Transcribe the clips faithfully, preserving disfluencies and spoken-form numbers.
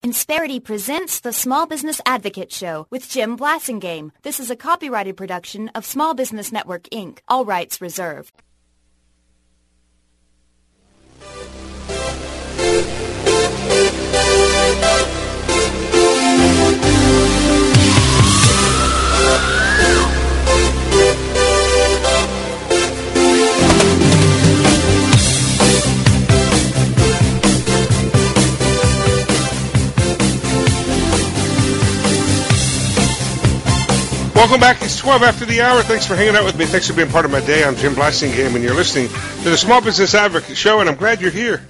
Insperity presents the Small Business Advocate Show with Jim Blasingame. This is a copyrighted production of Small Business Network, Incorporated. All rights reserved. Welcome back. It's twelve after the hour. Thanks for hanging out with me. Thanks for being part of my day. I'm Jim Blasingame, and you're listening to the Small Business Advocate Show, and I'm glad you're here.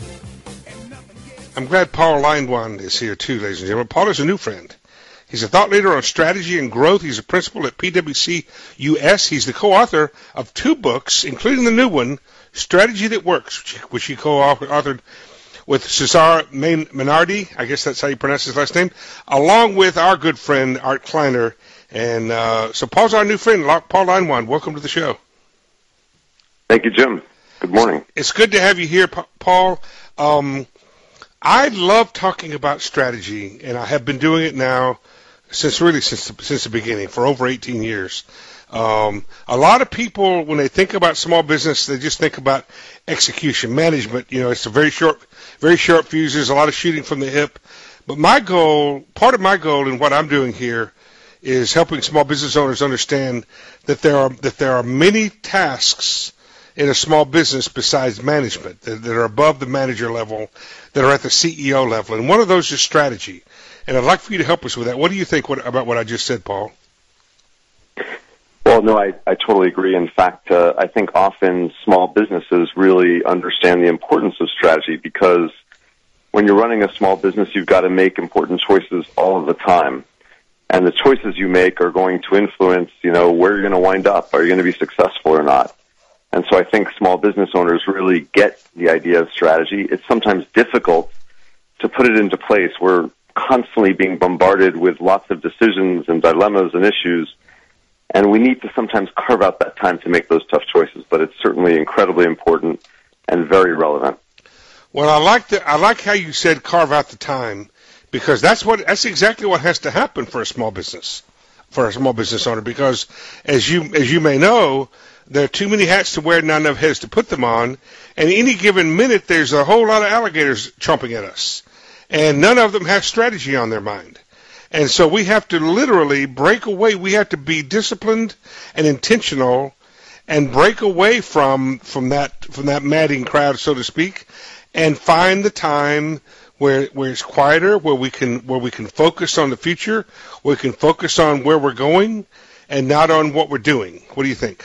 I'm glad Paul Leinwand is here, too, ladies and gentlemen. Paul is a new friend. He's a thought leader on strategy and growth. He's a principal at P W C U S. He's the co-author of two books, including the new one, Strategy That Works, which he co-authored with Cesar Menardi. I guess that's how you pronounce his last name, along with our good friend, Art Kleiner. And uh, so Paul's our new friend, Paul Leinwand. Welcome to the show. Thank you, Jim. Good morning. It's good to have you here, Paul. Um, I love talking about strategy, and I have been doing it now since really since since the beginning, for over eighteen years. Um, a lot of people, when they think about small business, they just think about execution, management. You know, it's a very short, very short fuses, a lot of shooting from the hip. But my goal, part of my goal in what I'm doing here, is helping small business owners understand that there are that there are many tasks in a small business besides management that, that are above the manager level, that are at the C E O level, and one of those is strategy. And I'd like for you to help us with that. What do you think what, about what I just said, Paul? Well, no, I, I totally agree. In fact, uh, I think often small businesses really understand the importance of strategy, because when you're running a small business, you've got to make important choices all of the time. And the choices you make are going to influence, you know, where you're going to wind up. Are you going to be successful or not? And so I think small business owners really get the idea of strategy. It's sometimes difficult to put it into place. We're constantly being bombarded with lots of decisions and dilemmas and issues, and we need to sometimes carve out that time to make those tough choices. But it's certainly incredibly important and very relevant. Well, I like the, I like how you said carve out the time. Because that's what that's exactly what has to happen for a small business, for a small business owner. Because as you as you may know, there are too many hats to wear, not enough heads to put them on. And any given minute, there's a whole lot of alligators chomping at us, and none of them have strategy on their mind. And so we have to literally break away. We have to be disciplined and intentional, and break away from from that from that madding crowd, so to speak, and find the time where where it's quieter, where we can where we can focus on the future, where we can focus on where we're going, and not on what we're doing. What do you think?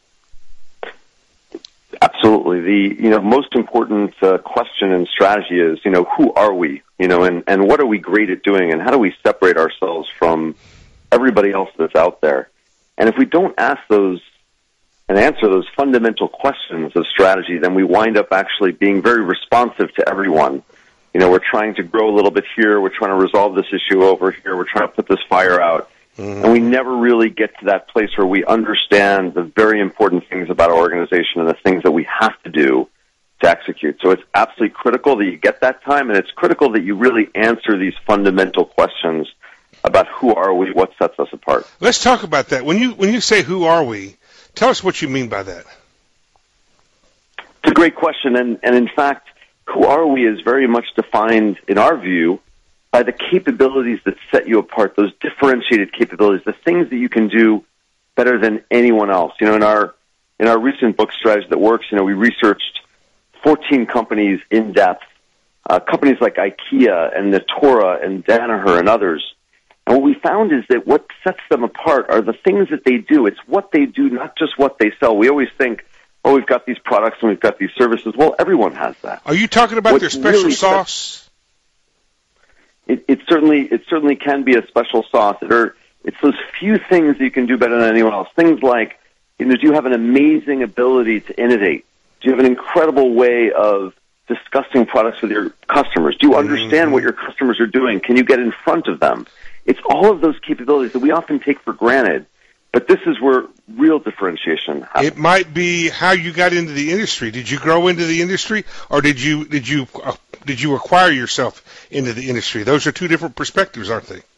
Absolutely. The you know most important uh, question in strategy is you know who are we? You know, and and what are we great at doing, and how do we separate ourselves from everybody else that's out there? And if we don't ask those and answer those fundamental questions of strategy, then we wind up actually being very responsive to everyone. You know, we're trying to grow a little bit here. We're trying to resolve this issue over here. We're trying to put this fire out. Mm-hmm. And we never really get to that place where we understand the very important things about our organization and the things that we have to do to execute. So it's absolutely critical that you get that time, and it's critical that you really answer these fundamental questions about who are we, what sets us apart. Let's talk about that. When you when you say who are we, tell us what you mean by that. It's a great question, and, and in fact, who are we is very much defined, in our view, by the capabilities that set you apart, those differentiated capabilities, the things that you can do better than anyone else. You know, in our in our recent book, Strategy That Works, you know, we researched fourteen companies in depth, uh, companies like IKEA and Natura and Danaher and others. And what we found is that what sets them apart are the things that they do. It's what they do, not just what they sell. We always think, oh, we've got these products and we've got these services. Well, everyone has that. Are you talking about what their special really sauce? It, it certainly it certainly can be a special sauce. It are, it's those few things that you can do better than anyone else. Things like, you know, do you have an amazing ability to innovate? Do you have an incredible way of discussing products with your customers? Do you understand mm-hmm. what your customers are doing? Can you get in front of them? It's all of those capabilities that we often take for granted. But this is where real differentiation happen. It might be how you got into the industry. Did you grow into the industry, or did you did you uh, did you acquire yourself into the industry? Those are two different perspectives, aren't they?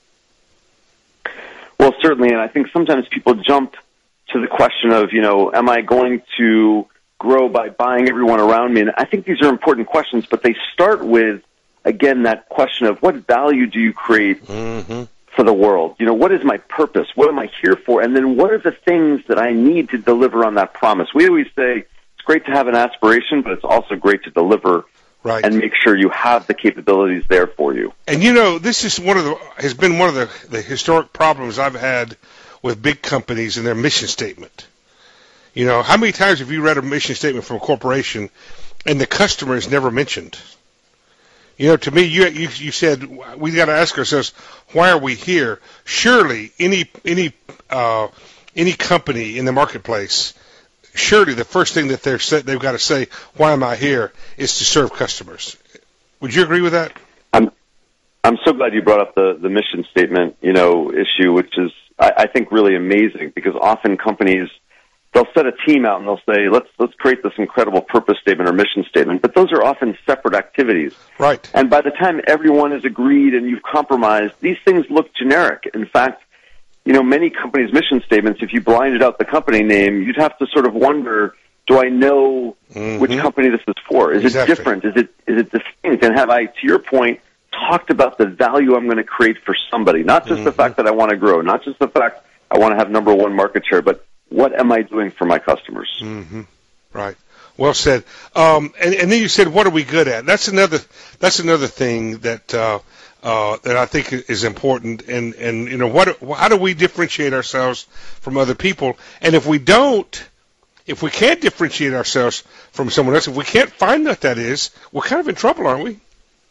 Well, certainly, and I think sometimes people jump to the question of, you know, am I going to grow by buying everyone around me? And I think these are important questions, but they start with, again, that question of what value do you create mm-hmm. for the world? You know, what is my purpose? What am I here for? And then what are the things that I need to deliver on that promise? We always say it's great to have an aspiration, but it's also great to deliver right. and make sure you have the capabilities there for you. And, you know, this is one of the has been one of the, the historic problems I've had with big companies and their mission statement. You know, how many times have you read a mission statement from a corporation and the customer is never mentioned? You know, to me, you you, you said we got to ask ourselves, why are we here? Surely, any any uh, any company in the marketplace, surely the first thing that they're they've got to say, why am I here, is to serve customers. Would you agree with that? I'm I'm so glad you brought up the the mission statement, you know, issue, which is I, I think really amazing, because often companies, they'll set a team out and they'll say, let's let's create this incredible purpose statement or mission statement. But those are often separate activities. Right. And by the time everyone has agreed and you've compromised, these things look generic. In fact, you know, many companies' mission statements, if you blinded out the company name, you'd have to sort of wonder, do I know mm-hmm. which company this is for? Is exactly. it different? Is it is it distinct? And have I, to your point, talked about the value I'm going to create for somebody? Not just mm-hmm. the fact that I want to grow, not just the fact I want to have number one market share, but what am I doing for my customers? Mm-hmm. Right. Well said. Um, and, and then you said, what are we good at? That's another. That's another thing that uh, uh, that I think is important. And, and you know, what? How do we differentiate ourselves from other people? And if we don't, if we can't differentiate ourselves from someone else, if we can't find what that is, we're kind of in trouble, aren't we?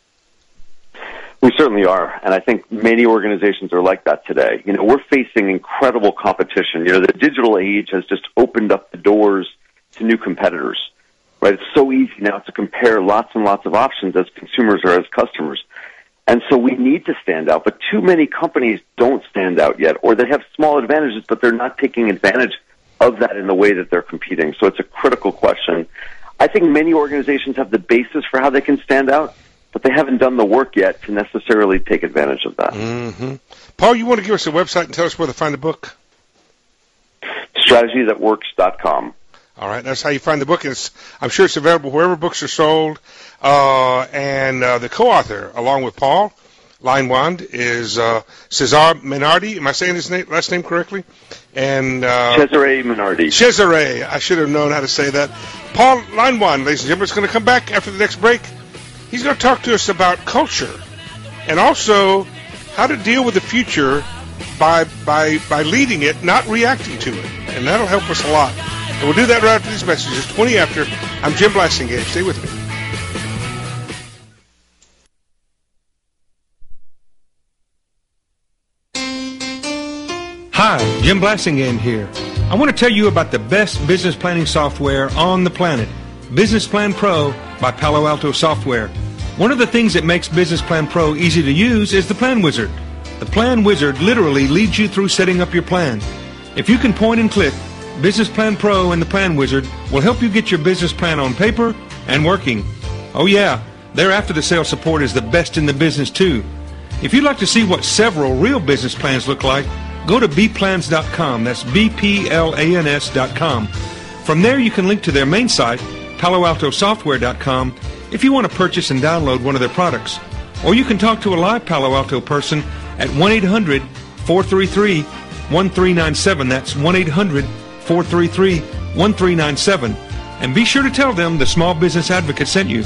We certainly are, and I think many organizations are like that today. You know, we're facing incredible competition. You know, the digital age has just opened up the doors to new competitors, right? It's so easy now to compare lots and lots of options as consumers or as customers. And so we need to stand out, but too many companies don't stand out yet, or they have small advantages, but they're not taking advantage of that in the way that they're competing. So it's a critical question. I think many organizations have the basis for how they can stand out, but they haven't done the work yet to necessarily take advantage of that. Mm-hmm. Paul, you want to give us a website and tell us where to find the book? strategy that works dot com. All right, that's how you find the book. It's, I'm sure it's available wherever books are sold. Uh, and uh, the co-author, along with Paul Leinwand, is uh, Cesar Menardi. Am I saying his name, last name correctly? And uh, Cesare Menardi. Cesare. I should have known how to say that. Paul Leinwand, ladies and gentlemen, is going to come back after the next break. He's going to talk to us about culture and also how to deal with the future by by by leading it, not reacting to it. And that'll help us a lot. And we'll do that right after these messages. twenty after. I'm Jim Blasingame. Stay with me. Hi, Jim Blasingame here. I want to tell you about the best business planning software on the planet, Business Plan Pro by Palo Alto Software. One of the things that makes Business Plan Pro easy to use is the Plan Wizard. The Plan Wizard literally leads you through setting up your plan. If you can point and click, Business Plan Pro and the Plan Wizard will help you get your business plan on paper and working. Oh yeah, their after-the-sale support is the best in the business too. If you'd like to see what several real business plans look like, go to b plans dot com. That's B P L A N S dot com. From there you can link to their main site, palo alto software dot com, if you want to purchase and download one of their products. Or you can talk to a live Palo Alto person at one eight hundred, four three three, one three nine seven. That's one eight hundred, four three three, one three nine seven. And be sure to tell them the Small Business Advocate sent you.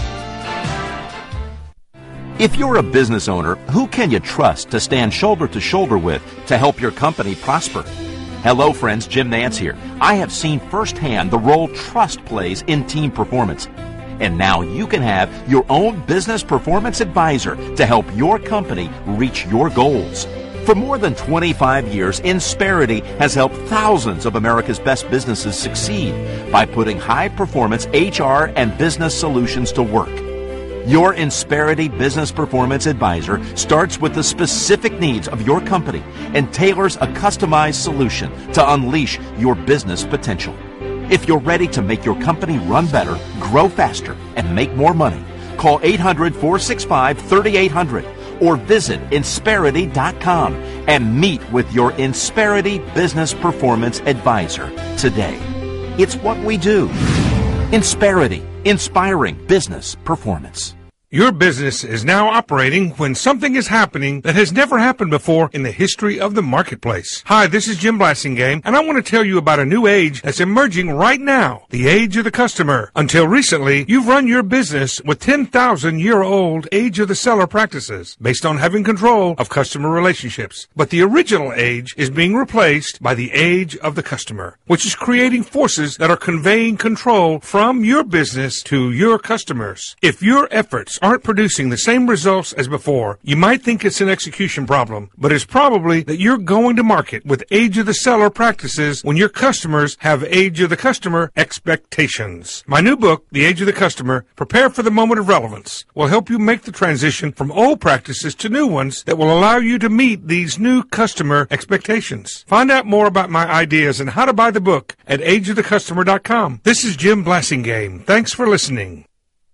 If you're a business owner, who can you trust to stand shoulder to shoulder with to help your company prosper? Hello friends, Jim Nance here. I have seen firsthand the role trust plays in team performance. And now you can have your own business performance advisor to help your company reach your goals. For more than twenty-five years, Insperity has helped thousands of America's best businesses succeed by putting high-performance H R and business solutions to work. Your Insperity Business Performance Advisor starts with the specific needs of your company and tailors a customized solution to unleash your business potential. If you're ready to make your company run better, grow faster, and make more money, call eight hundred, four six five, three eight zero zero or visit Insperity dot com and meet with your Insperity Business Performance Advisor today. It's what we do. Insperity, inspiring business performance. Your business is now operating when something is happening that has never happened before in the history of the marketplace. Hi, this is Jim Blassingame, and I want to tell you about a new age that's emerging right now, the age of the customer. Until recently, you've run your business with ten thousand year old age of the seller practices based on having control of customer relationships. But the original age is being replaced by the age of the customer, which is creating forces that are conveying control from your business to your customers. If your efforts aren't producing the same results as before, you might think it's an execution problem, but it's probably that you're going to market with age of the seller practices when your customers have age of the customer expectations. My new book, The Age of the Customer, Prepare for the Moment of Relevance, will help you make the transition from old practices to new ones that will allow you to meet these new customer expectations. Find out more about my ideas and how to buy the book at age of the customer dot com. This is Jim Blassingame. Thanks for listening.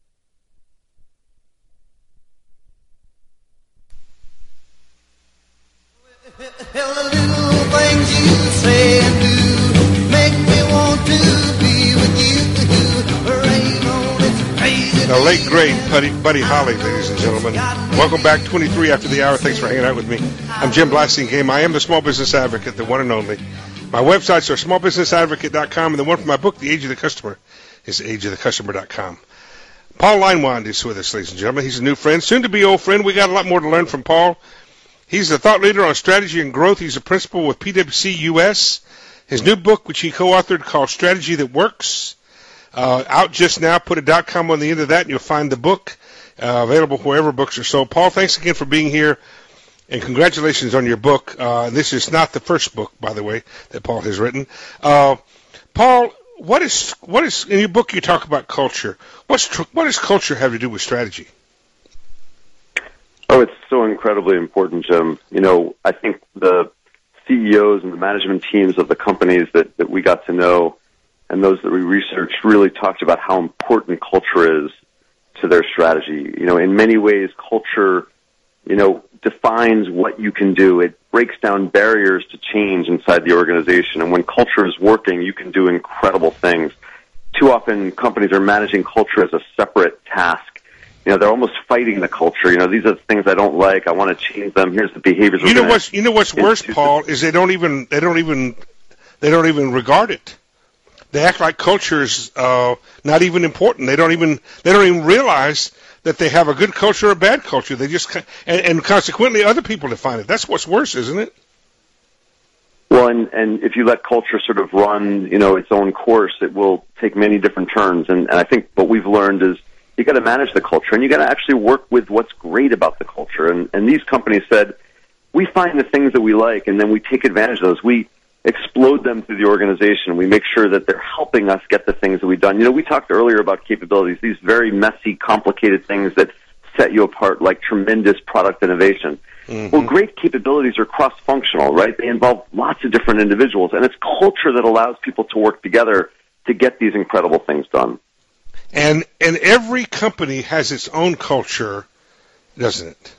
Hell, the little things you say and do make me want to be with you. Rain on its crazy. The late great Buddy, Buddy Holly, ladies and gentlemen. Welcome back, twenty-three after the hour. Thanks for hanging out with me. I'm Jim Blassingame. I am the small business advocate, the one and only. My websites are small business advocate dot com, and the one for my book, The Age of the Customer, is age of the customer dot com. Paul Leinwand is with us, ladies and gentlemen. He's a new friend, soon to be old friend. We got a lot more to learn from Paul. He's the thought leader on strategy and growth. He's a principal with P W C U S. His new book, which he co-authored, called Strategy That Works, uh, out just now. Put a .com on the end of that, and you'll find the book uh, available wherever books are sold. Paul, thanks again for being here, and congratulations on your book. Uh, this is not the first book, by the way, that Paul has written. Uh, Paul, what is what is in your book? You talk about culture. What's tr- what does culture have to do with strategy? Oh, it's so incredibly important, Jim. You know, I think the C E Os and the management teams of the companies that, that we got to know and those that we researched really talked about how important culture is to their strategy. You know, in many ways, culture, you know, defines what you can do. It breaks down barriers to change inside the organization. And when culture is working, you can do incredible things. Too often, companies are managing culture as a separate task. You know, they're almost fighting the culture. You know, these are the things I don't like. I want to change them. Here's the behaviors. You know what's you know what's worse, Paul, is they don't even they don't even they don't even regard it. They act like culture is uh, not even important. They don't even they don't even realize that they have a good culture or a bad culture. They just and, and consequently other people define it. That's what's worse, isn't it? Well, and, and if you let culture sort of run, you know, its own course, it will take many different turns. And, and I think what we've learned is you got to manage the culture, and you got to actually work with what's great about the culture. And, and these companies said, we find the things that we like, and then we take advantage of those. We explode them through the organization. We make sure that they're helping us get the things that we've done. You know, we talked earlier about capabilities, these very messy, complicated things that set you apart, like tremendous product innovation. Mm-hmm. Well, great capabilities are cross-functional, right? They involve lots of different individuals, and it's culture that allows people to work together to get these incredible things done. And and every company has its own culture, doesn't it?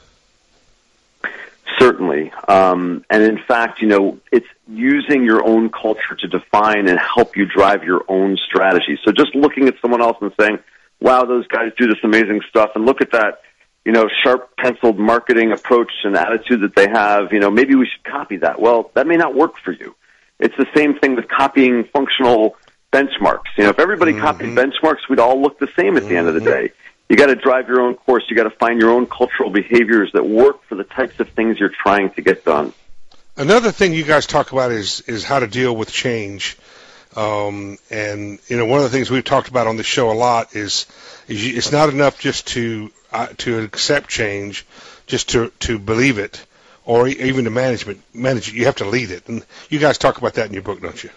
Certainly. Um, and in fact, you know, it's using your own culture to define and help you drive your own strategy. So just looking at someone else and saying, wow, those guys do this amazing stuff, and look at that, you know, sharp penciled marketing approach and attitude that they have, you know, maybe we should copy that. Well, that may not work for you. It's the same thing with copying functional benchmarks. You know, if everybody mm-hmm. copied benchmarks, we'd all look the same at the mm-hmm. end of the day. You got to drive your own course. You got to find your own cultural behaviors that work for the types of things you're trying to get done. Another thing you guys talk about is is how to deal with change. Um, and you know, one of the things we've talked about on the show a lot is, is you, it's not enough just to uh, to accept change, just to to believe it, or even to management manage it. You have to lead it. And you guys talk about that in your book, don't you?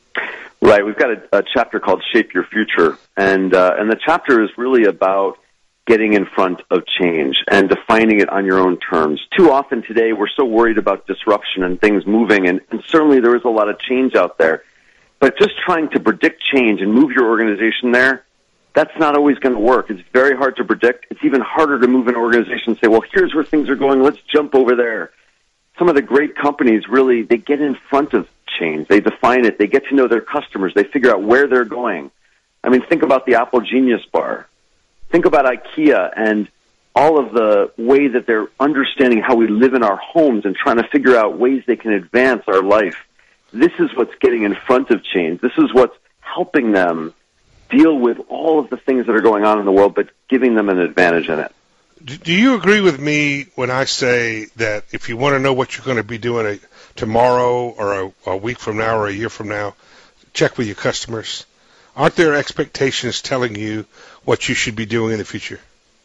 Right. We've got a, a chapter called Shape Your Future, and uh, and the chapter is really about getting in front of change and defining it on your own terms. Too often today, we're so worried about disruption and things moving, and, and certainly there is a lot of change out there. But just trying to predict change and move your organization there, that's not always going to work. It's very hard to predict. It's even harder to move an organization and say, well, here's where things are going. Let's jump over there. Some of the great companies really, they get in front of change. They define it. They get to know their customers. They figure out where they're going. I mean, think about the Apple Genius Bar. Think about IKEA and all of the way that they're understanding how we live in our homes and trying to figure out ways they can advance our life. This is what's getting in front of change. This is what's helping them deal with all of the things that are going on in the world, but giving them an advantage in it. Do you agree with me when I say that if you want to know what you're going to be doing a, tomorrow or a, a week from now or a year from now, check with your customers? Aren't there expectations telling you what you should be doing in the future?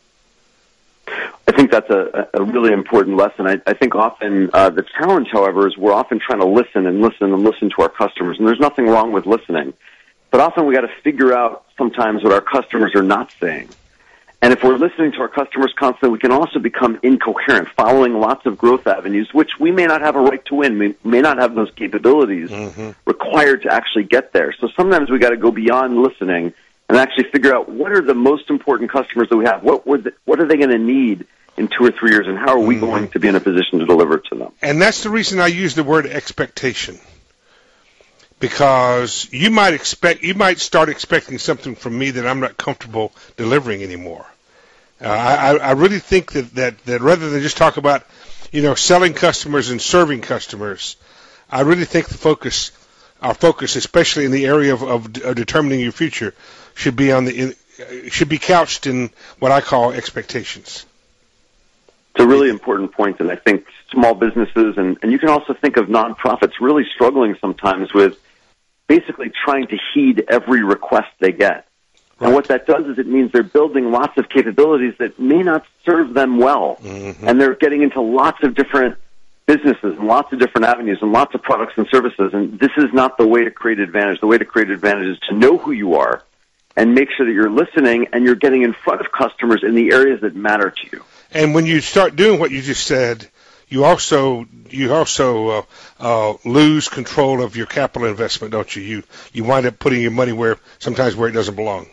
I think that's a, a really important lesson. I, I think often uh, the challenge, however, is we're often trying to listen and listen and listen to our customers, and there's nothing wrong with listening. But often we got to figure out sometimes what our customers are not saying. And if we're listening to our customers constantly, we can also become incoherent, following lots of growth avenues, which we may not have a right to win. We may not have those capabilities mm-hmm. required to actually get there. So sometimes we got to go beyond listening and actually figure out what are the most important customers that we have. What would the, what are they going to need in two or three years, and how are we mm-hmm. going to be in a position to deliver to them? And that's the reason I use the word expectation. Because you might expect, you might start expecting something from me that I'm not comfortable delivering anymore. Uh, I, I really think that, that, that rather than just talk about, you know, selling customers and serving customers, I really think the focus, our focus, especially in the area of, of, of determining your future, should be on the, in, should be couched in what I call expectations. It's a really important point, and I think small businesses, and, and you can also think of nonprofits really struggling sometimes with basically trying to heed every request they get. Right. And what that does is it means they're building lots of capabilities that may not serve them well. Mm-hmm. And they're getting into lots of different businesses and lots of different avenues and lots of products and services. And this is not the way to create advantage. The way to create advantage is to know who you are and make sure that you're listening and you're getting in front of customers in the areas that matter to you. And when you start doing what you just said, you also you also uh, uh, lose control of your capital investment, don't you? You you wind up putting your money where sometimes where it doesn't belong.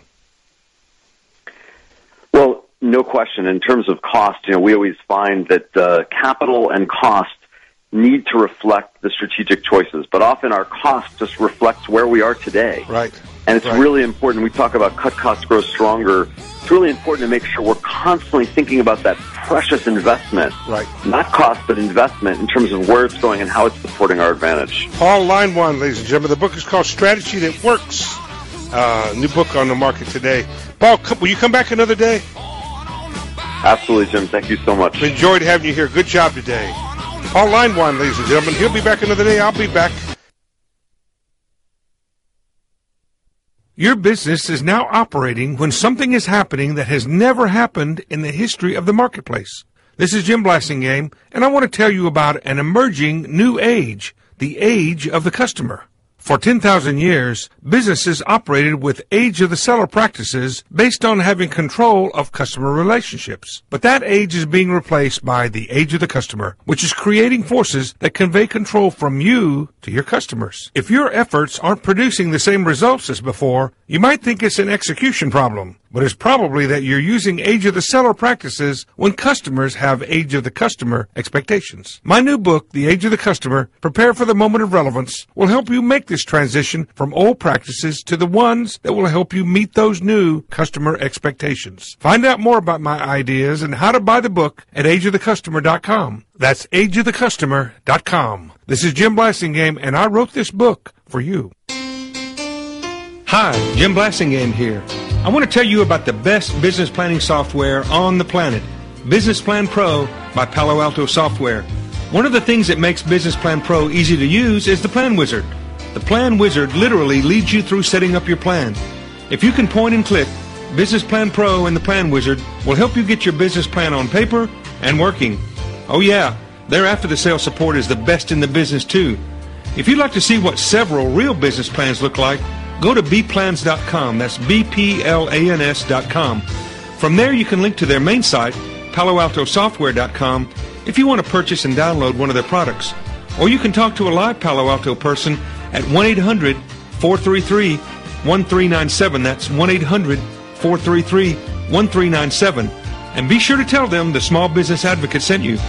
Well, no question. In terms of cost, you know, we always find that uh, capital and cost need to reflect the strategic choices, but often our cost just reflects where we are today. Right. And it's right. really important. We talk about cut costs, grow stronger. It's really important to make sure we're constantly thinking about that precious investment. Right. Not cost, but investment in terms of where it's going and how it's supporting our advantage. Paul Linewand, ladies and gentlemen. The book is called Strategy That Works. Uh, new book on the market today. Paul, will you come back another day? Absolutely, Jim. Thank you so much. Enjoyed having you here. Good job today. Paul Linewand, ladies and gentlemen. He'll be back another day. I'll be back. Your business is now operating when something is happening that has never happened in the history of the marketplace. This is Jim Blasingame, and I want to tell you about an emerging new age, the age of the customer. For ten thousand years, businesses operated with age of the seller practices based on having control of customer relationships. But that age is being replaced by the age of the customer, which is creating forces that convey control from you to your customers. If your efforts aren't producing the same results as before, you might think it's an execution problem, but it's probably that you're using age of the seller practices when customers have age of the customer expectations. My new book, The Age of the Customer, Prepare for the Moment of Relevance, will help you make this transition from old practices to the ones that will help you meet those new customer expectations. Find out more about my ideas and how to buy the book at age of the customer dot com. That's age of the customer dot com. This is Jim Blasingame, and I wrote this book for you. Hi, Jim Blasingame here. I want to tell you about the best business planning software on the planet, Business Plan Pro by Palo Alto Software. One of the things that makes Business Plan Pro easy to use is the Plan Wizard. The Plan Wizard literally leads you through setting up your plan. If you can point and click, Business Plan Pro and the Plan Wizard will help you get your business plan on paper and working. Oh yeah, their after-the-sale support is the best in the business too. If you'd like to see what several real business plans look like, go to b plans dot com. That's B P L A N S dot com. From there, you can link to their main site, palo alto software dot com, if you want to purchase and download one of their products. Or you can talk to a live Palo Alto person at one eight hundred four three three one three nine seven. That's one eight hundred four three three one three nine seven. And be sure to tell them the Small Business Advocate sent you.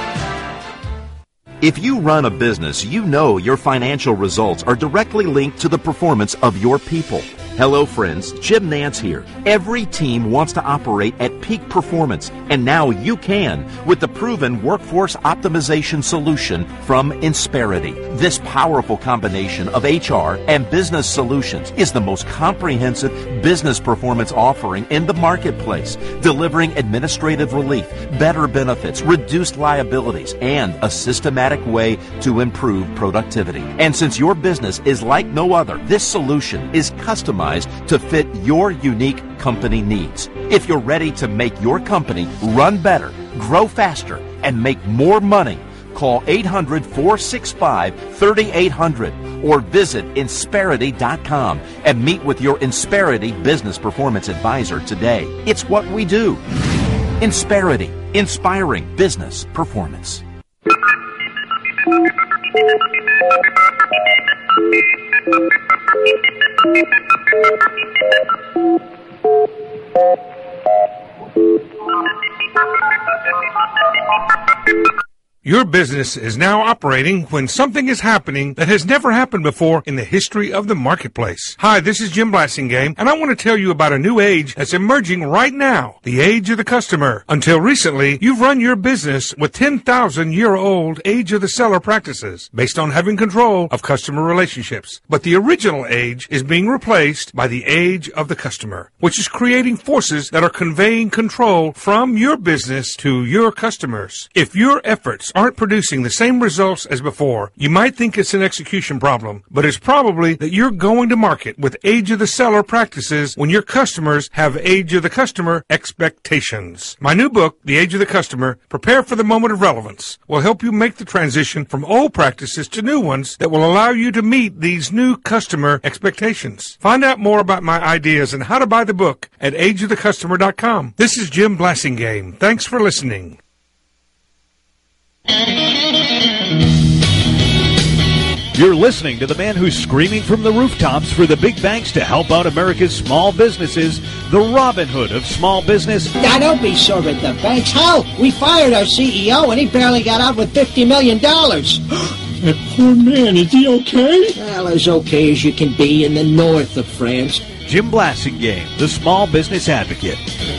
If you run a business, you know your financial results are directly linked to the performance of your people. Hello, friends. Jim Nance here. Every team wants to operate at peak performance, and now you can with the proven workforce optimization solution from Insperity. This powerful combination of H R and business solutions is the most comprehensive business performance offering in the marketplace, delivering administrative relief, better benefits, reduced liabilities, and a systematic way to improve productivity. And since your business is like no other, this solution is customized to fit your unique company needs. If you're ready to make your company run better, grow faster, and make more money, call eight hundred four six five three eight hundred or visit Insperity dot com and meet with your Insperity Business Performance Advisor today. It's what we do. Insperity, inspiring business performance. Your business is now operating when something is happening that has never happened before in the history of the marketplace. Hi, this is Jim Blassingame, and I want to tell you about a new age that's emerging right now, the age of the customer. Until recently, you've run your business with ten thousand year old age of the seller practices based on having control of customer relationships. But the original age is being replaced by the age of the customer, which is creating forces that are conveying control from your business to your customers. If your efforts aren't producing the same results as before, you might think it's an execution problem, but it's probably that you're going to market with age of the seller practices when your customers have age of the customer expectations. My new book, The Age of the Customer, Prepare for the Moment of Relevance, will help you make the transition from old practices to new ones that will allow you to meet these new customer expectations. Find out more about my ideas and how to buy the book at age of the customer dot com. This is Jim Blassingame. Thanks for listening. You're listening to the man who's screaming from the rooftops for the big banks to help out America's small businesses, the Robin Hood of small business. Now, don't be sore at the banks. How? We fired our C E O, and he barely got out with fifty million dollars. That poor man, is he okay? Well, as okay as you can be in the north of France. Jim Blassingame, the Small Business Advocate.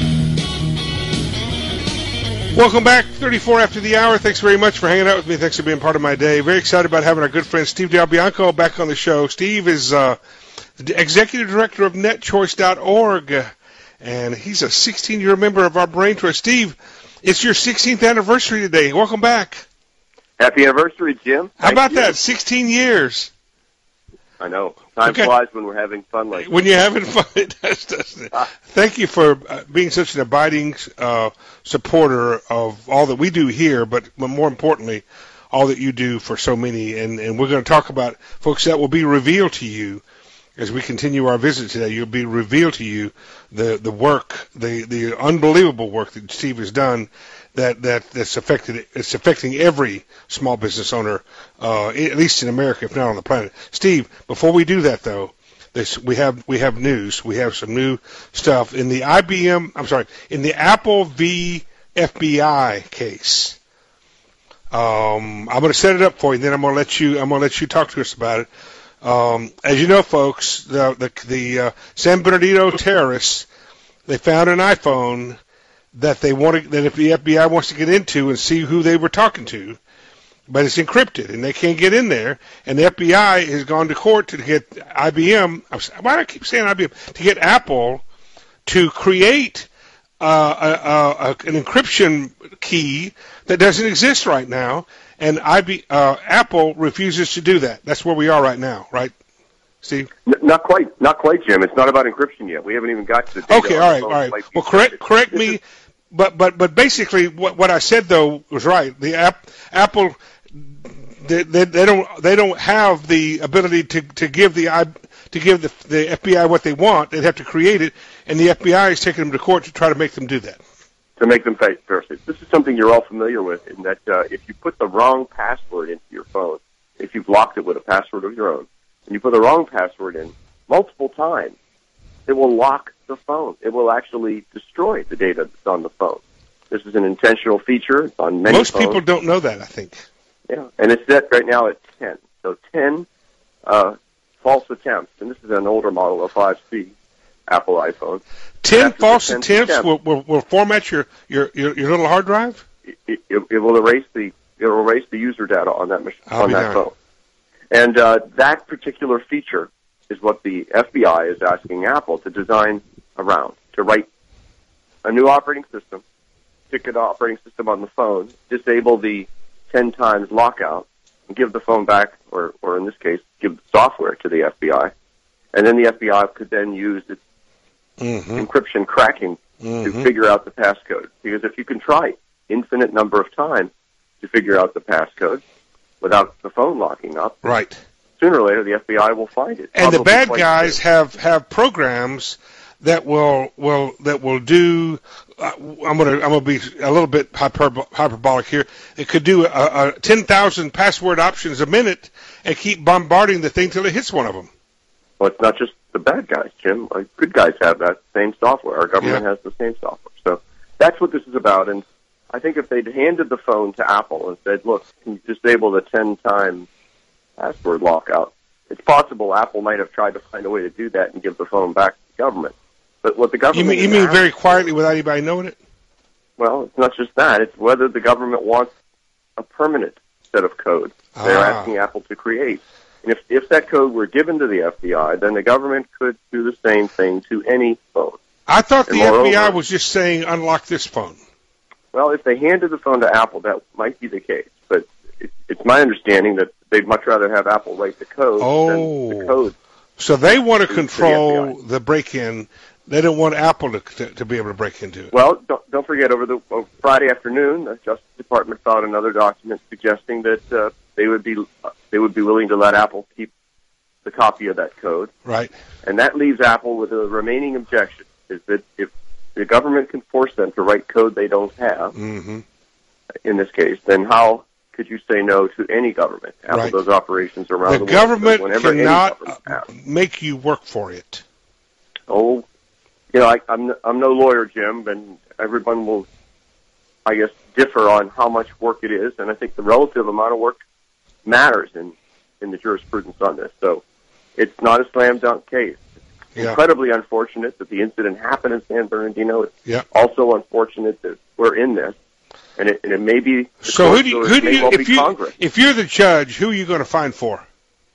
Welcome back, thirty-four after the hour. Thanks very much for hanging out with me. Thanks for being part of my day. Very excited about having our good friend Steve Del Bianco back on the show. Steve is uh, the Executive Director of net choice dot org, and he's a sixteen-year member of our Brain Trust. Steve, it's your sixteenth anniversary today. Welcome back. Happy anniversary, Jim. How Thank about you. that? sixteen years. I know. Time Okay. flies when we're having fun like When you're having fun, it does, doesn't it? Thank you for uh, being such an abiding uh, supporter of all that we do here, but more importantly, all that you do for so many. And, and we're going to talk about, folks, that will be revealed to you as we continue our visit today. You'll be revealed to you the, the work, the, the unbelievable work that Steve has done that, that that's affected it's affecting every small business owner, uh, at least in America, if not on the planet. Steve, before we do that though, this, we have we have news. We have some new stuff in the I B M. I'm sorry, in the Apple v. F B I case. Um, I'm going to set it up for you, and then I'm going to let you. I'm going to let you talk to us about it. Um, as you know, folks, the the, the uh, San Bernardino terrorists, they found an iPhone that they want to, that if the F B I wants to get into and see who they were talking to, but it's encrypted and they can't get in there. And the F B I has gone to court to get I B M. Why do I keep saying I B M? To get Apple to create uh, a, a, a, an encryption key that doesn't exist right now, and I B, uh, Apple refuses to do that. That's where we are right now, right, Steve? N- not quite, not quite, Jim. It's not about encryption yet. We haven't even got to the data. Okay, all right, all right. Well, correct, correct me. But but but basically, what what I said though was right. The app, Apple, they, they, they don't they don't have the ability to, to give the to give the, the F B I what they want. They'd have to create it, and the F B I is taking them to court to try to make them do that. To make them face first. This is something you're all familiar with, in that uh, if you put the wrong password into your phone, if you've locked it with a password of your own, and you put the wrong password in multiple times, it will lock the phone. It will actually destroy the data that's on the phone. This is an intentional feature. It's on many Most phones. people don't know that, I think. Yeah, and it's set right now at ten. So ten uh, false attempts, and this is an older model of five C Apple iPhone. Ten false ten attempts attempt, will, will, will format your, your, your, your little hard drive? It, it, it will erase the it will erase the user data on that mach- I'll on be that darned. phone. And uh, that particular feature is what the F B I is asking Apple to design around, to write a new operating system, stick an operating system on the phone, disable the ten times lockout, and give the phone back, or, or in this case, give the software to the F B I. And then the F B I could then use its Mm-hmm. encryption cracking Mm-hmm. to figure out the passcode. Because if you can try infinite number of times to figure out the passcode without the phone locking up, Right. sooner or later the F B I will find it. And the Probably bad quite guys soon. have, have programs that will will that will do. Uh, I'm gonna I'm gonna be a little bit hyperbo- hyperbolic here. It could do a, a ten thousand password options a minute and keep bombarding the thing till it hits one of them. Well, it's not just the bad guys, Jim. Like, good guys have that same software. Our government Yeah. has the same software. So that's what this is about. And I think if they'd handed the phone to Apple and said, look, can you disable the ten-time password lockout, it's possible Apple might have tried to find a way to do that and give the phone back to the government. But what the You government mean you is mean asking- very quietly without anybody knowing it? Well, it's not just that. It's whether the government wants a permanent set of code they're Ah. asking Apple to create. And if, if that code were given to the F B I, then the government could do the same thing to any phone. I thought And the F B I moreover- was just saying unlock this phone. Well, if they handed the phone to Apple, that might be the case. But it, it's my understanding that they'd much rather have Apple write the code Oh. than the code. So they want to To the control F B the break-in. They don't want Apple to, to to be able to break into it. Well, don't, don't forget, over the over Friday afternoon, the Justice Department filed another document suggesting that uh, they would be uh, they would be willing to let Apple keep the copy of that code. Right. And that leaves Apple with a remaining objection, is that if the government can force them to write code they don't have, Mm-hmm. in this case, then how could you say no to any government? Apple Right. does operations around The the, government world. So whenever cannot any government uh, asks, make you work for it. oh, you know, I, I'm I'm no lawyer, Jim, and everyone will, I guess, differ on how much work it is, and I think the relative amount of work matters in, in the jurisprudence on this. So it's not a slam dunk case. It's Yeah. incredibly unfortunate that the incident happened in San Bernardino. It's Yeah. also unfortunate that we're in this, and it, and it may be the So who courts do you, or who it do may you well if be you Congress. if you're the judge, who are you going to find for?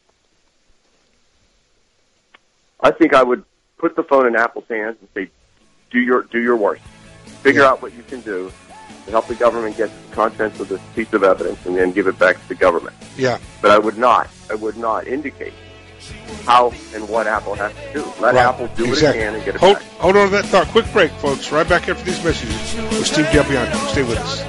I think I would put the phone in Apple's hands and say, do your do your worst. Figure Yeah. out what you can do to help the government get the contents of this piece of evidence and then give it back to the government. Yeah. But I would not, I would not indicate how and what Apple has to do. Let Right. Apple do Exactly. what it can and get it hold, back. Hold on to that thought. Quick break, folks. Right back after these messages with Steve Delbianco. Stay with us.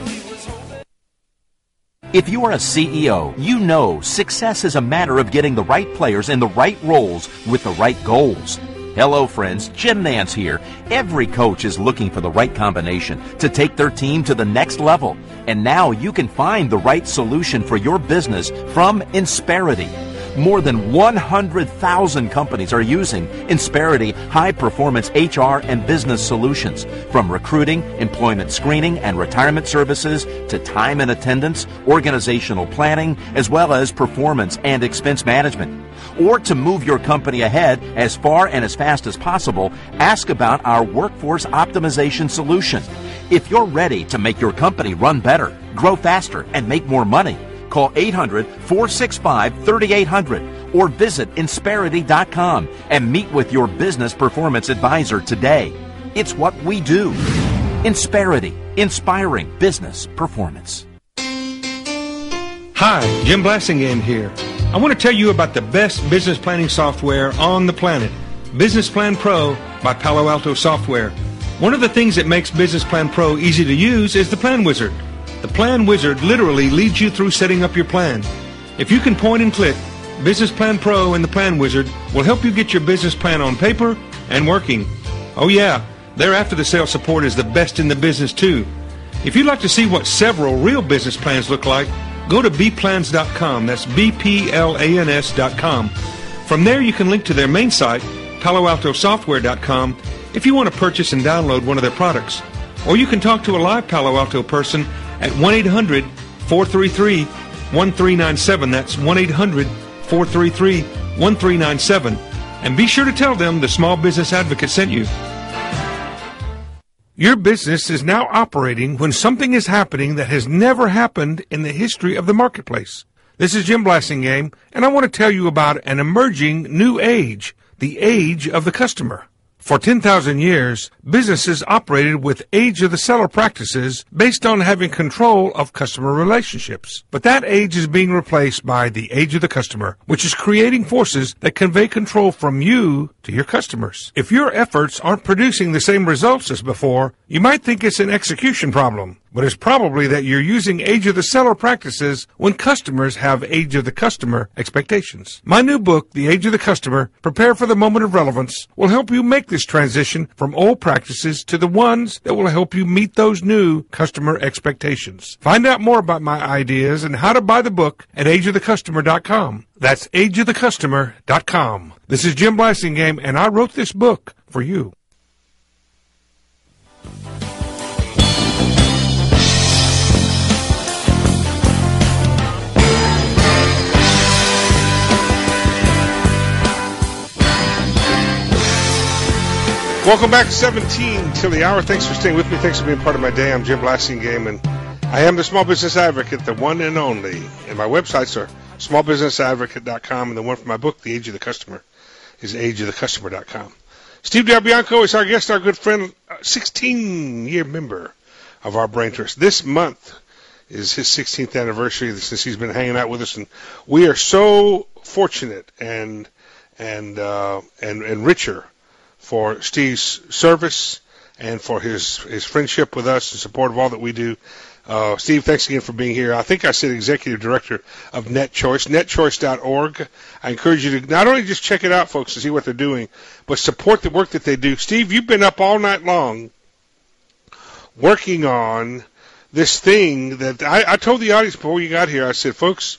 If you are a C E O, you know success is a matter of getting the right players in the right roles with the right goals. Hello, friends. Jim Nance here. Every coach is looking for the right combination to take their team to the next level. And now you can find the right solution for your business from Insperity. More than one hundred thousand companies are using Insperity high-performance H R and business solutions, from recruiting, employment screening, and retirement services to time and attendance, organizational planning, as well as performance and expense management. Or to move your company ahead as far and as fast as possible, ask about our workforce optimization solution. If you're ready to make your company run better, grow faster, and make more money, call eight hundred, four six five, three eight hundred or visit Insperity dot com and meet with your business performance advisor today. It's what we do. Insperity, inspiring business performance. Hi, Jim Blassingame here. I want to tell you about the best business planning software on the planet, Business Plan Pro by Palo Alto Software. One of the things that makes Business Plan Pro easy to use is the Plan Wizard. The Plan Wizard literally leads you through setting up your plan. If you can point and click, Business Plan Pro and the Plan Wizard will help you get your business plan on paper and working. Oh yeah, their after-the-sale support is the best in the business too. If you'd like to see what several real business plans look like, go to b plans dot com. That's B P L A N S dot com. From there you can link to their main site, palo alto software dot com, if you want to purchase and download one of their products. Or you can talk to a live Palo Alto person at one eight hundred four three three one three nine seven. That's one eight hundred four three three one three nine seven. And be sure to tell them the Small Business Advocate sent you. Your business is now operating when something is happening that has never happened in the history of the marketplace. This is Jim Blassingame, and I want to tell you about an emerging new age, the age of the customer. For ten thousand years, businesses operated with age of the seller practices based on having control of customer relationships. But that age is being replaced by the age of the customer, which is creating forces that convey control from you to your customers. If your efforts aren't producing the same results as before, you might think it's an execution problem. But it's probably that you're using age of the seller practices when customers have age of the customer expectations. My new book, The Age of the Customer, Prepare for the Moment of Relevance, will help you make this transition from old practices to the ones that will help you meet those new customer expectations. Find out more about my ideas and how to buy the book at age of the customer dot com. That's age of the customer dot com. This is Jim Blassingame, and I wrote this book for you. Welcome back, seventeen till the hour. Thanks for staying with me. Thanks for being part of my day. I'm Jim Blassingame, and I am the Small Business Advocate, the one and only. And my websites are small business advocate dot com, and the one for my book, The Age of the Customer, is age of the customer dot com. Steve Del Bianco is our guest, our good friend, sixteen-year member of our Brain Trust. This month is his sixteenth anniversary since he's been hanging out with us, and we are so fortunate and and uh, and, and richer for Steve's service and for his, his friendship with us and support of all that we do. Uh, Steve, thanks again for being here. I think I said Executive Director of NetChoice, net choice dot org. I encourage you to not only just check it out, folks, to see what they're doing, but support the work that they do. Steve, you've been up all night long working on this thing that I, I told the audience before you got here. I said, folks,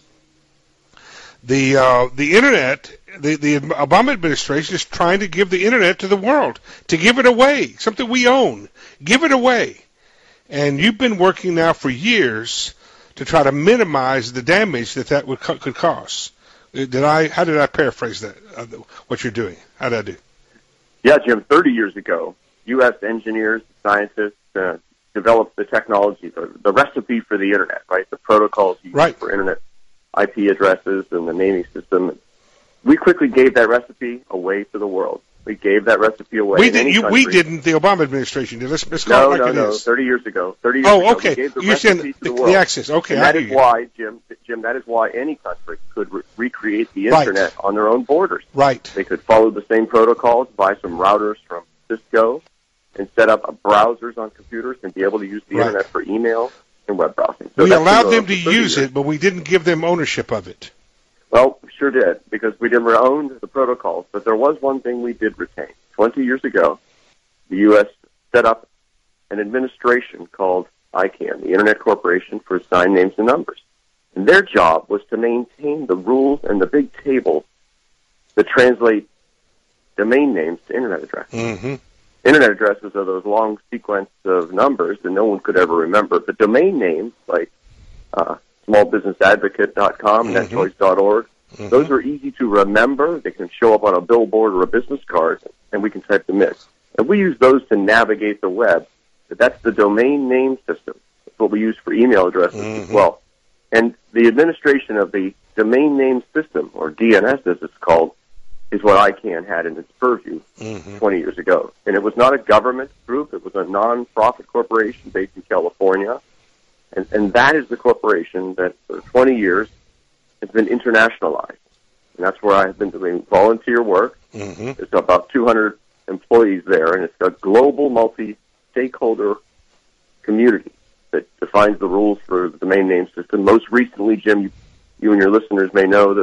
the uh, the Internet, the, the Obama administration is trying to give the Internet to the world, to give it away, something we own. Give it away. And you've been working now for years to try to minimize the damage that that would could cause. Did I? How did I paraphrase that? Uh, what you're doing? How did I do? Yeah, Jim. Thirty years ago, U S engineers, scientists uh, developed the technology, the, the recipe for the Internet, right? The protocols used right. for Internet I P addresses and the naming system. We quickly gave that recipe away to the world. We gave that recipe away. We didn't. You, we didn't. The Obama administration did. Let's, let's call no, it like no, it no. is. Thirty years ago. Thirty years oh, ago. okay. We gave the You're recipe saying to the, the world. the access. Okay, and I that is you. why, Jim. Jim, that is why any country could re- recreate the Right. Internet on their own borders. Right. They could follow the same protocols, buy some routers from Cisco, and set up browsers on computers and be able to use the Right. Internet for email and web browsing. So we allowed them to thirty use years. it, but we didn't give them ownership of it. Well, we sure did, because we never owned the protocols. But there was one thing we did retain. Twenty years ago, the U S set up an administration called I CANN, the Internet Corporation for Assigned Names and Numbers. And their job was to maintain the rules and the big table that translate domain names to Internet addresses. Mm-hmm. Internet addresses are those long sequence of numbers that no one could ever remember. But domain names like uh, small business advocate dot com, Mm-hmm. net choice dot org, Mm-hmm. those are easy to remember. They can show up on a billboard or a business card, and we can type them in. And we use those to navigate the web. But that's the domain name system. That's what we use for email addresses Mm-hmm. as well. And the administration of the domain name system, or D N S as it's called, is what I CANN had in its purview Mm-hmm. twenty years ago. And it was not a government group. It was a non-profit corporation based in California. And, and that is the corporation that for twenty years has been internationalized. And that's where I have been doing volunteer work. Mm-hmm. There's about two hundred employees there, and it's a global multi-stakeholder community that defines the rules for the domain name system. Most recently, Jim, you, you and your listeners may know that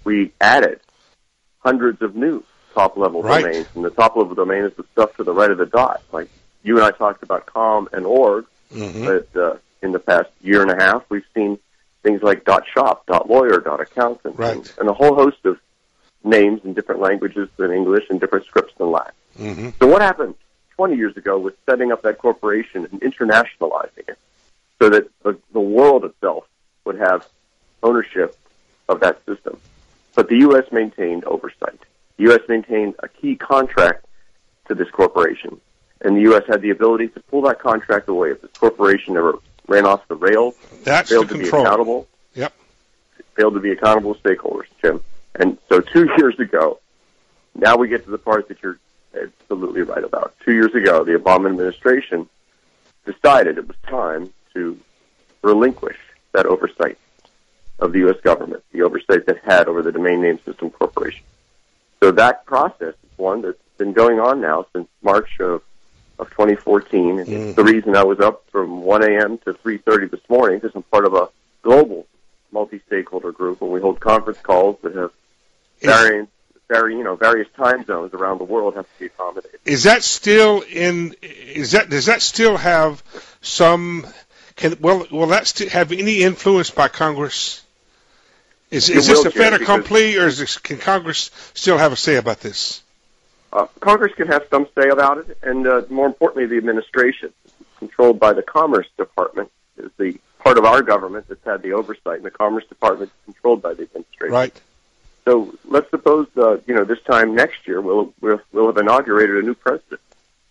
we added hundreds of new top-level right. domains. And the top-level domain is the stuff to the right of the dot. Like you and I talked about com and org, mm-hmm. but uh, in the past year and a half, we've seen things like .shop, .lawyer, .accountant, right. and, and a whole host of names in different languages than English and different scripts than Latin. Mm-hmm. So what happened twenty years ago was setting up that corporation and internationalizing it so that the, the world itself would have ownership of that system. But the U S maintained oversight. The U S maintained a key contract to this corporation, and the U S had the ability to pull that contract away if this corporation ever ran off the rails, That's failed the to control. be accountable, Yep. failed to be accountable to stakeholders, Jim. And so two years ago, now we get to the part that you're absolutely right about. Two years ago, the Obama administration decided it was time to relinquish that oversight of the U S government, the oversight that had over the Domain Name System Corporation. So that process is one that's been going on now since March of, of twenty fourteen. And Mm-hmm. it's the reason I was up from one a.m. to three thirty this morning, because I'm part of a global multi-stakeholder group, and we hold conference calls that have varying, vary, you know, various time zones around the world have to be accommodated. Is that still in? Is that does that still have some? Can well will that st- have any influence by Congress? Is is It this will, a fait Jim, accompli, or is this, can Congress still have a say about this? Uh, Congress can have some say about it, and uh, more importantly, the administration, controlled by the Commerce Department, is the part of our government that's had the oversight, and the Commerce Department is controlled by the administration. Right. So let's suppose, uh, you know, this time next year we'll, we'll we'll have inaugurated a new president.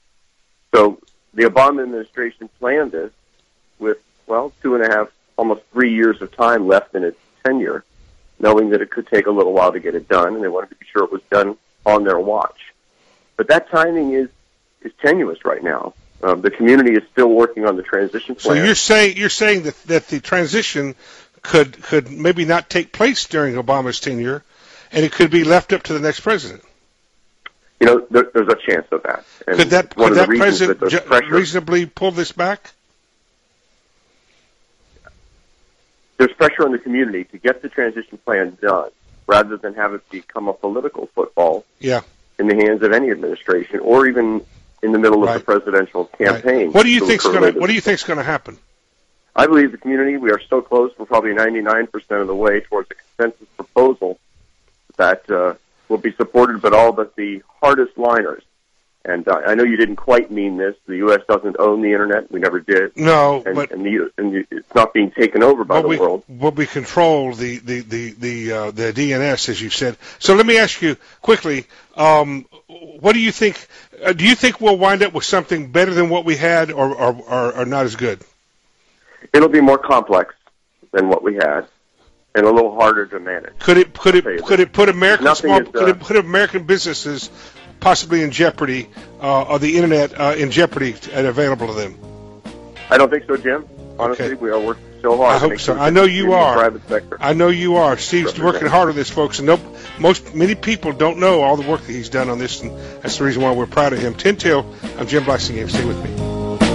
So the Obama administration planned this with, well, two and a half, almost three years of time left in its tenure, knowing that it could take a little while to get it done, and they wanted to be sure it was done on their watch. But that timing is, is tenuous right now. Um, the community is still working on the transition plan. So you're saying you're saying that, that the transition could could maybe not take place during Obama's tenure, and it could be left up to the next president. You know, there, there's a chance of that. And Could that one could of the that reasons president that there's ju- pressure, reasonably pull this back? there's pressure on the community to get the transition plan done, rather than have it become a political football Yeah. in the hands of any administration, or even in the middle of Right. the presidential campaign. Right. What do you to think's occur going to later What do you this think's going to happen? I believe the community, we are so close, we're probably ninety-nine percent of the way towards a consensus proposal that uh, will be supported by all but the hardest liners. And uh, I know you didn't quite mean this. The U S doesn't own the Internet. We never did. No, and, but and, the, and the, it's not being taken over by but the we world. but we control the the the the, uh, the D N S, as you said. So let me ask you quickly. Um, what do you think? Uh, do you think we'll wind up with something better than what we had, or or, or, or not as good? It'll be more complex than what we had, and a little harder to manage. Could it could I'll tell it you could that. it put American Nothing small is, uh, could it put American businesses possibly in jeopardy, uh, or the internet uh, in jeopardy and available to them? I don't think so, Jim. Honestly, Okay. we are working so hard. I to hope make so. sure I know that you the are. Private sector. I know you are. Steve's Represent. working hard on this, folks, and no, most many people don't know all the work that he's done on this, and that's the reason why we're proud of him. ten till, I'm Jim Blassingame. Stay with me.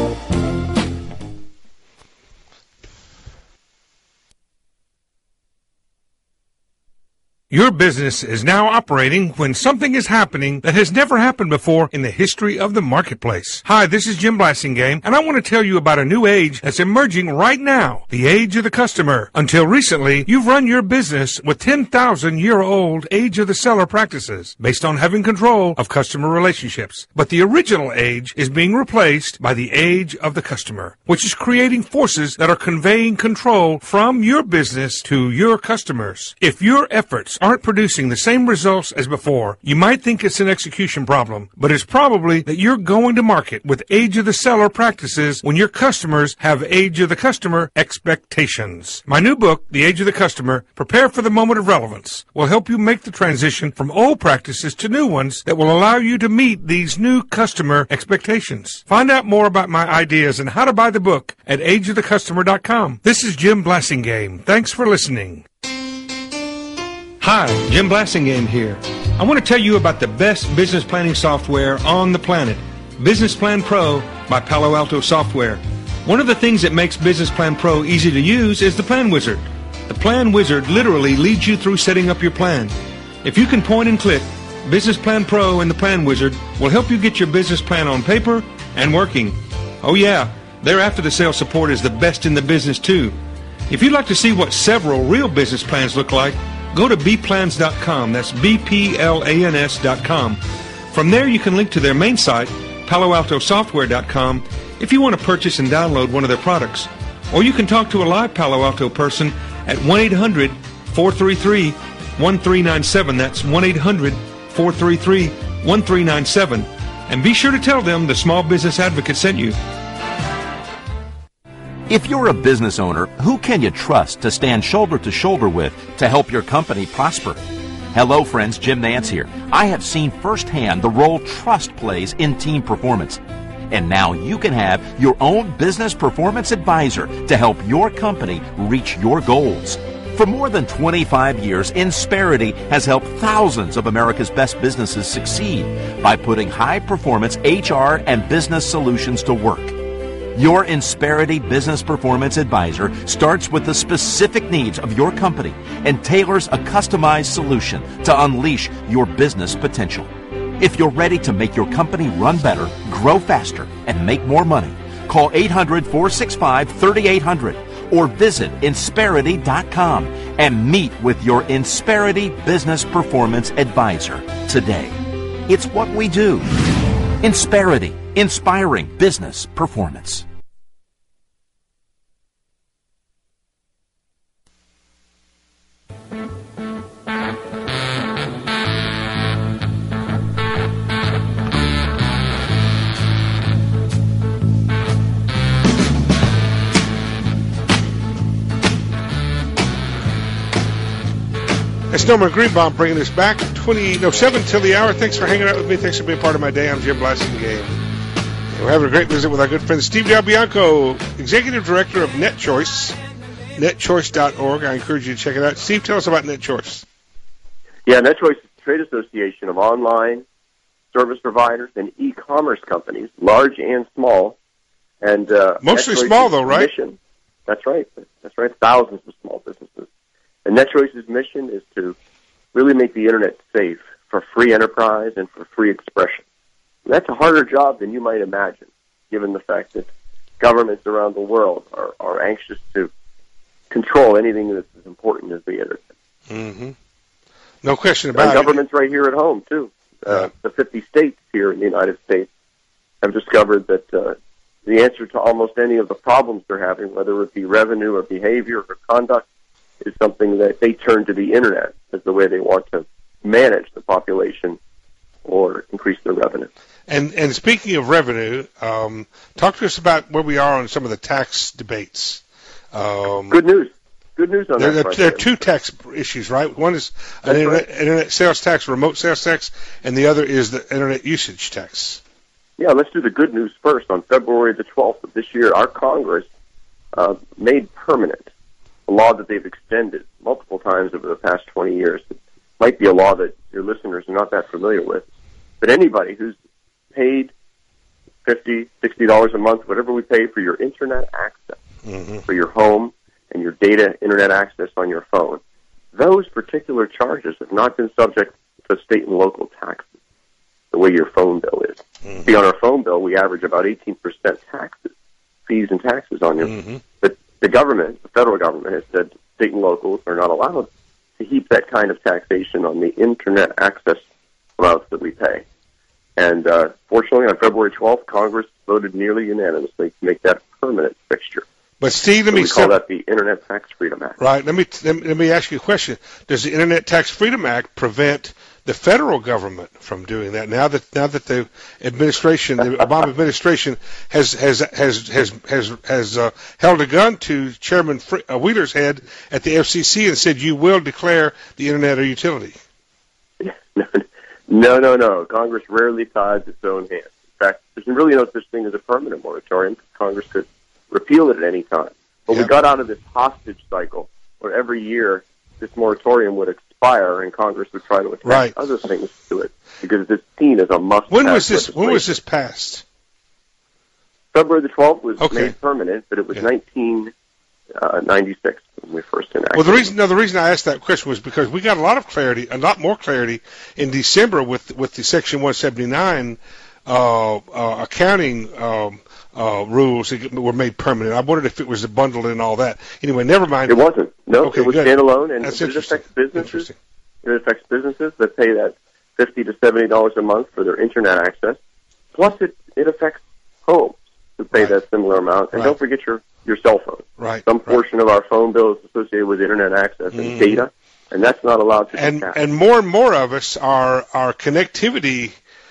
Your business is now operating when something is happening that has never happened before in the history of the marketplace. Hi, this is Jim Blassingame, and I want to tell you about a new age that's emerging right now, the age of the customer. Until recently, you've run your business with ten thousand year old age of the seller practices based on having control of customer relationships. But the original age is being replaced by the age of the customer, which is creating forces that are conveying control from your business to your customers. If your efforts aren't producing the same results as before, you might think it's an execution problem, but it's probably that you're going to market with age of the seller practices when your customers have age of the customer expectations. My new book, The Age of the Customer, Prepare for the Moment of Relevance, will help you make the transition from old practices to new ones that will allow you to meet these new customer expectations. Find out more about my ideas and how to buy the book at age of the customer dot com. This is Jim Blassingame. Thanks for listening. Hi, Jim Blassingame here. I want to tell you about the best business planning software on the planet, Business Plan Pro by Palo Alto Software. One of the things that makes Business Plan Pro easy to use is the Plan Wizard. The Plan Wizard literally leads you through setting up your plan. If you can point and click, Business Plan Pro and the Plan Wizard will help you get your business plan on paper and working. Oh yeah, their after-the-sale support is the best in the business too. If you'd like to see what several real business plans look like, go to b plans dot com. That's B P L A N S dot com. From there you can link to their main site, palo alto software dot com, if you want to purchase and download one of their products. Or you can talk to a live Palo Alto person at one eight hundred four three three one three nine seven. That's one eight hundred four three three one three nine seven. And be sure to tell them the Small Business Advocate sent you. If you're a business owner, who can you trust to stand shoulder to shoulder with to help your company prosper? Hello, friends. Jim Nance here. I have seen firsthand the role trust plays in team performance. And now you can have your own business performance advisor to help your company reach your goals. For more than twenty-five years, Insperity has helped thousands of America's best businesses succeed by putting high-performance H R and business solutions to work. Your Insperity Business Performance Advisor starts with the specific needs of your company and tailors a customized solution to unleash your business potential. If you're ready to make your company run better, grow faster, and make more money, call eight hundred four six five three eight hundred or visit Insperity dot com and meet with your Insperity Business Performance Advisor today. It's what we do. Insperity, inspiring business performance. It's Norman Greenbaum bringing us back. twenty, no, seven till the hour. Thanks for hanging out with me. Thanks for being part of my day. I'm Jim Blasingame. And we're having a great visit with our good friend Steve Del Bianco, Executive Director of NetChoice, net choice dot org. I encourage you to check it out. Steve, tell us about NetChoice. Yeah, NetChoice is a trade association of online service providers and e-commerce companies, large and small. And uh, Mostly small, though, right? Mission, that's right. That's right. Thousands of small businesses. And NetChoice's mission is to really make the Internet safe for free enterprise and for free expression. And that's a harder job than you might imagine, given the fact that governments around the world are, are anxious to control anything that's as important as the Internet. Mm-hmm. No question about and it. Governments right here at home, too. Uh, the fifty states here in the United States have discovered that uh, the answer to almost any of the problems they're having, whether it be revenue or behavior or conduct, is something that they turn to the Internet as the way they want to manage the population or increase their revenue. And and speaking of revenue, um, talk to us about where we are on some of the tax debates. Um, Good news. Good news on there, that. There, there are two tax issues, right? One is an internet, right. internet sales tax, remote sales tax, and the other is the Internet usage tax. Yeah, let's do the good news first. On February the twelfth of this year, our Congress uh, made permanent a law that they've extended multiple times over the past twenty years. It might be a law that your listeners are not that familiar with, but anybody who's paid fifty dollars, sixty dollars a month, whatever we pay for your Internet access, mm-hmm. for your home and your data Internet access on your phone, those particular charges have not been subject to state and local taxes the way your phone bill is. Mm-hmm. See, on our phone bill, we average about eighteen percent taxes, fees and taxes on your mm-hmm. But the government, the federal government, has said state and locals are not allowed to heap that kind of taxation on the Internet access amounts that we pay. And uh, fortunately, on February twelfth, Congress voted nearly unanimously to make that a permanent fixture. But Steve, let so me we call that the Internet Tax Freedom Act. Right. Let me let me, let me ask you a question. Does the Internet Tax Freedom Act prevent the federal government from doing that? Now that now that the administration, the Obama administration, has has has has has has uh, held a gun to Chairman Fre- uh, Wheeler's head at the F C C and said you will declare the Internet a utility. No, no, no. Congress rarely ties its own hands. In fact, there's really no such thing as a permanent moratorium. Congress could repeal it at any time. But yeah. we got out of this hostage cycle where every year this moratorium would expire and Congress would try to attach right. other things to it because it's seen as a must. When was this? When was this passed? February the twelfth was okay. made permanent, but it was yeah. nineteen ninety-six when we first enacted. Well, the reason no, the reason I asked that question was because we got a lot of clarity, a lot more clarity in December with with the Section one seventy-nine uh, uh, accounting um, uh, rules that were made permanent. I wondered if it was bundled in all that. Anyway, never mind. It wasn't. No, okay, it was good. standalone, and That's it affects businesses. Interesting. It affects businesses that pay that fifty to seventy dollars a month for their internet access. Plus, it it affects homes who pay Right. that similar amount. And Right. don't forget your your cell phone. Right. Some right. portion of our phone bill is associated with internet access and Mhm. data, and that's not allowed to be And taxed. and more and more of us, our our connectivity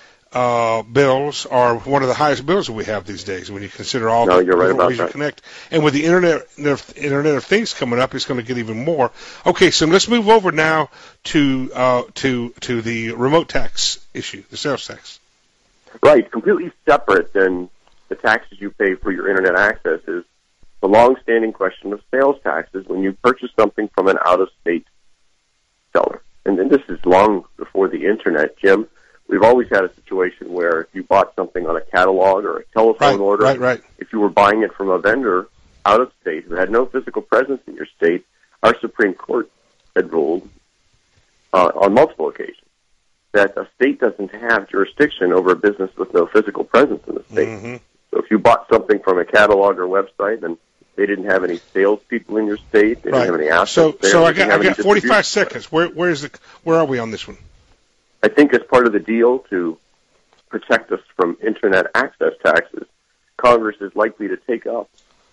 uh, bills are one of the highest bills that we have these days. When you consider all No, the you're right different about ways you that. connect, and with the internet Internet of Things coming up, it's going to get even more. Okay, so let's move over now to uh, to to the remote tax issue, the sales tax. Right, completely separate than the taxes you pay for your internet access is the long-standing question of sales taxes when you purchase something from an out-of-state seller. And, and this is long before the internet, Jim. We've always had a situation where if you bought something on a catalog or a telephone Right, order, right, right. if you were buying it from a vendor out of state who had no physical presence in your state, our Supreme Court had ruled uh, on multiple occasions that a state doesn't have jurisdiction over a business with no physical presence in the state. Mm-hmm. So if you bought something from a catalog or website and they didn't have any salespeople in your state, they Right. didn't have any assets So there, so they I didn't got have I any got forty-five distribution. seconds. Where where is the where are we on this one? I think as part of the deal to protect us from internet access taxes, Congress is likely to take up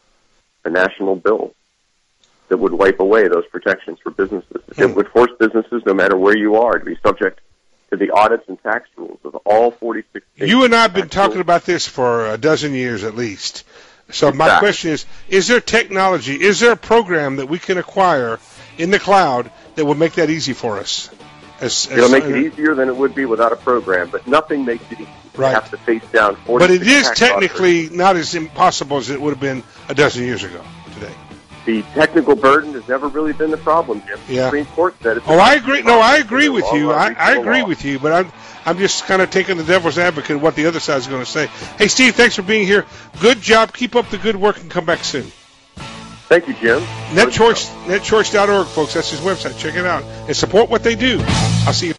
a national bill that would wipe away those protections for businesses. Hmm. It would force businesses, no matter where you are, to be subject to the audits and tax rules of all forty-six states. You and I have been tax talking rules. about this for a dozen years at least. So my Exactly. question is, is there technology, is there a program that we can acquire in the cloud that will make that easy for us? As, as, It'll make it easier than it would be without a program, but nothing makes it easy. Right. You have to face down But forty-six it is tax technically not as impossible as it would have been a dozen years ago today. The technical burden has never really been the problem, Jim. The Yeah. Supreme Court said it's Oh, I agree. No, I agree with Law, you. law, I, I reasonable agree law. with you, but I'm I'm just kind of taking the devil's advocate of what the other side is going to say. Hey, Steve, thanks for being here. Good job. Keep up the good work and come back soon. Thank you, Jim. NetChoice, netchoice dot org, folks. That's his website. Check it out and support what they do. I'll see you.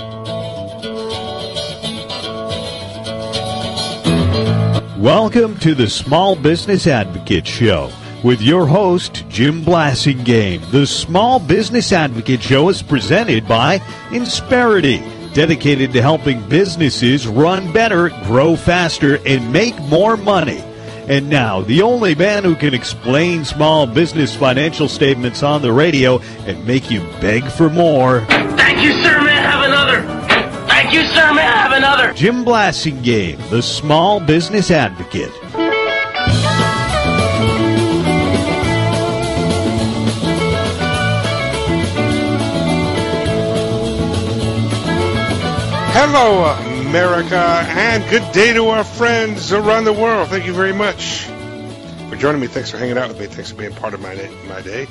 Welcome to the Small Business Advocate Show with your host, Jim Blasingame. The Small Business Advocate Show is presented by Insperity, dedicated to helping businesses run better, grow faster, and make more money. And now, the only man who can explain small business financial statements on the radio and make you beg for more. Thank you, sir. May I have another? Thank you, sir. May I have another? Jim Blasingame, the Small Business Advocate. Hello, America, and good day to our friends around the world. Thank you very much for joining me. Thanks for hanging out with me. Thanks for being part of my day. My day.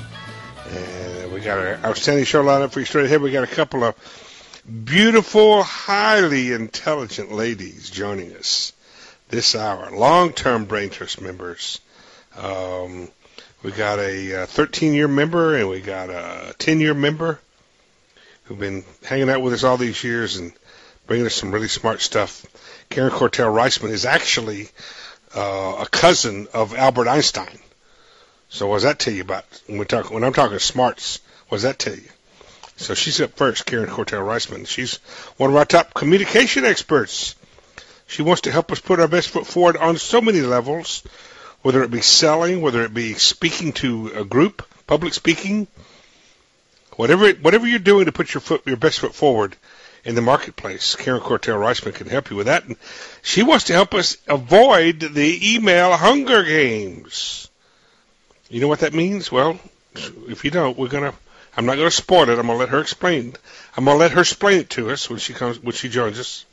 And we got an outstanding show lined up for you straight ahead. We got a couple of beautiful, highly intelligent ladies joining us this hour. Long-term Brain Trust members. Um, we got a thirteen-year member, and we got a ten-year member who've been hanging out with us all these years and bringing us some really smart stuff. Karen Cortell Reisman is actually uh, a cousin of Albert Einstein. So what does that tell you about when we talk? When I'm talking smarts, what does that tell you? So she's up first, Karen Cortell Reisman. She's one of our top communication experts. She wants to help us put our best foot forward on so many levels, whether it be selling, whether it be speaking to a group, public speaking, whatever it, whatever you're doing to put your foot, your best foot forward in the marketplace. Karen Cortell Reisman can help you with that. And she wants to help us avoid the email Hunger Games. You know what that means? Well, if you don't, we're gonna. I'm not gonna spoil it. I'm gonna let her explain. I'm gonna let her explain it to us when she comes, when she joins us.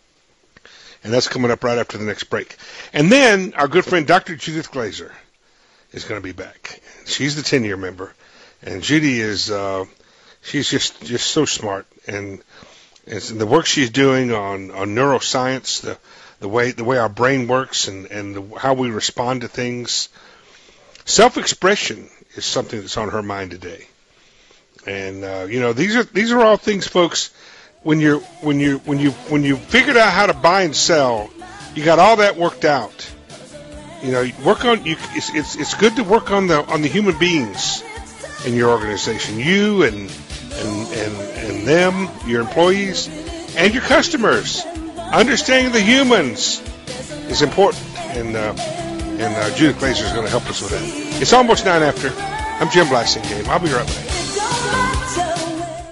And that's coming up right after the next break. And then our good friend Doctor Judith Glazer is going to be back. She's the ten-year member, and Judy is uh, she's just just so smart. And And the work she's doing on, on neuroscience, the the way the way our brain works, and and the, how we respond to things. Self-expression is something that's on her mind today. And uh, you know, these are these are all things, folks. When you're when you when you when you figured out how to buy and sell, you got all that worked out. You know, work on you. It's it's, it's good to work on the on the human beings in your organization. You and. And, and and them, your employees, and your customers. Understanding the humans is important, and uh, and uh, Judith Glazer is going to help us with that. It's almost nine after. I'm Jim Blasingame. I'll be right back.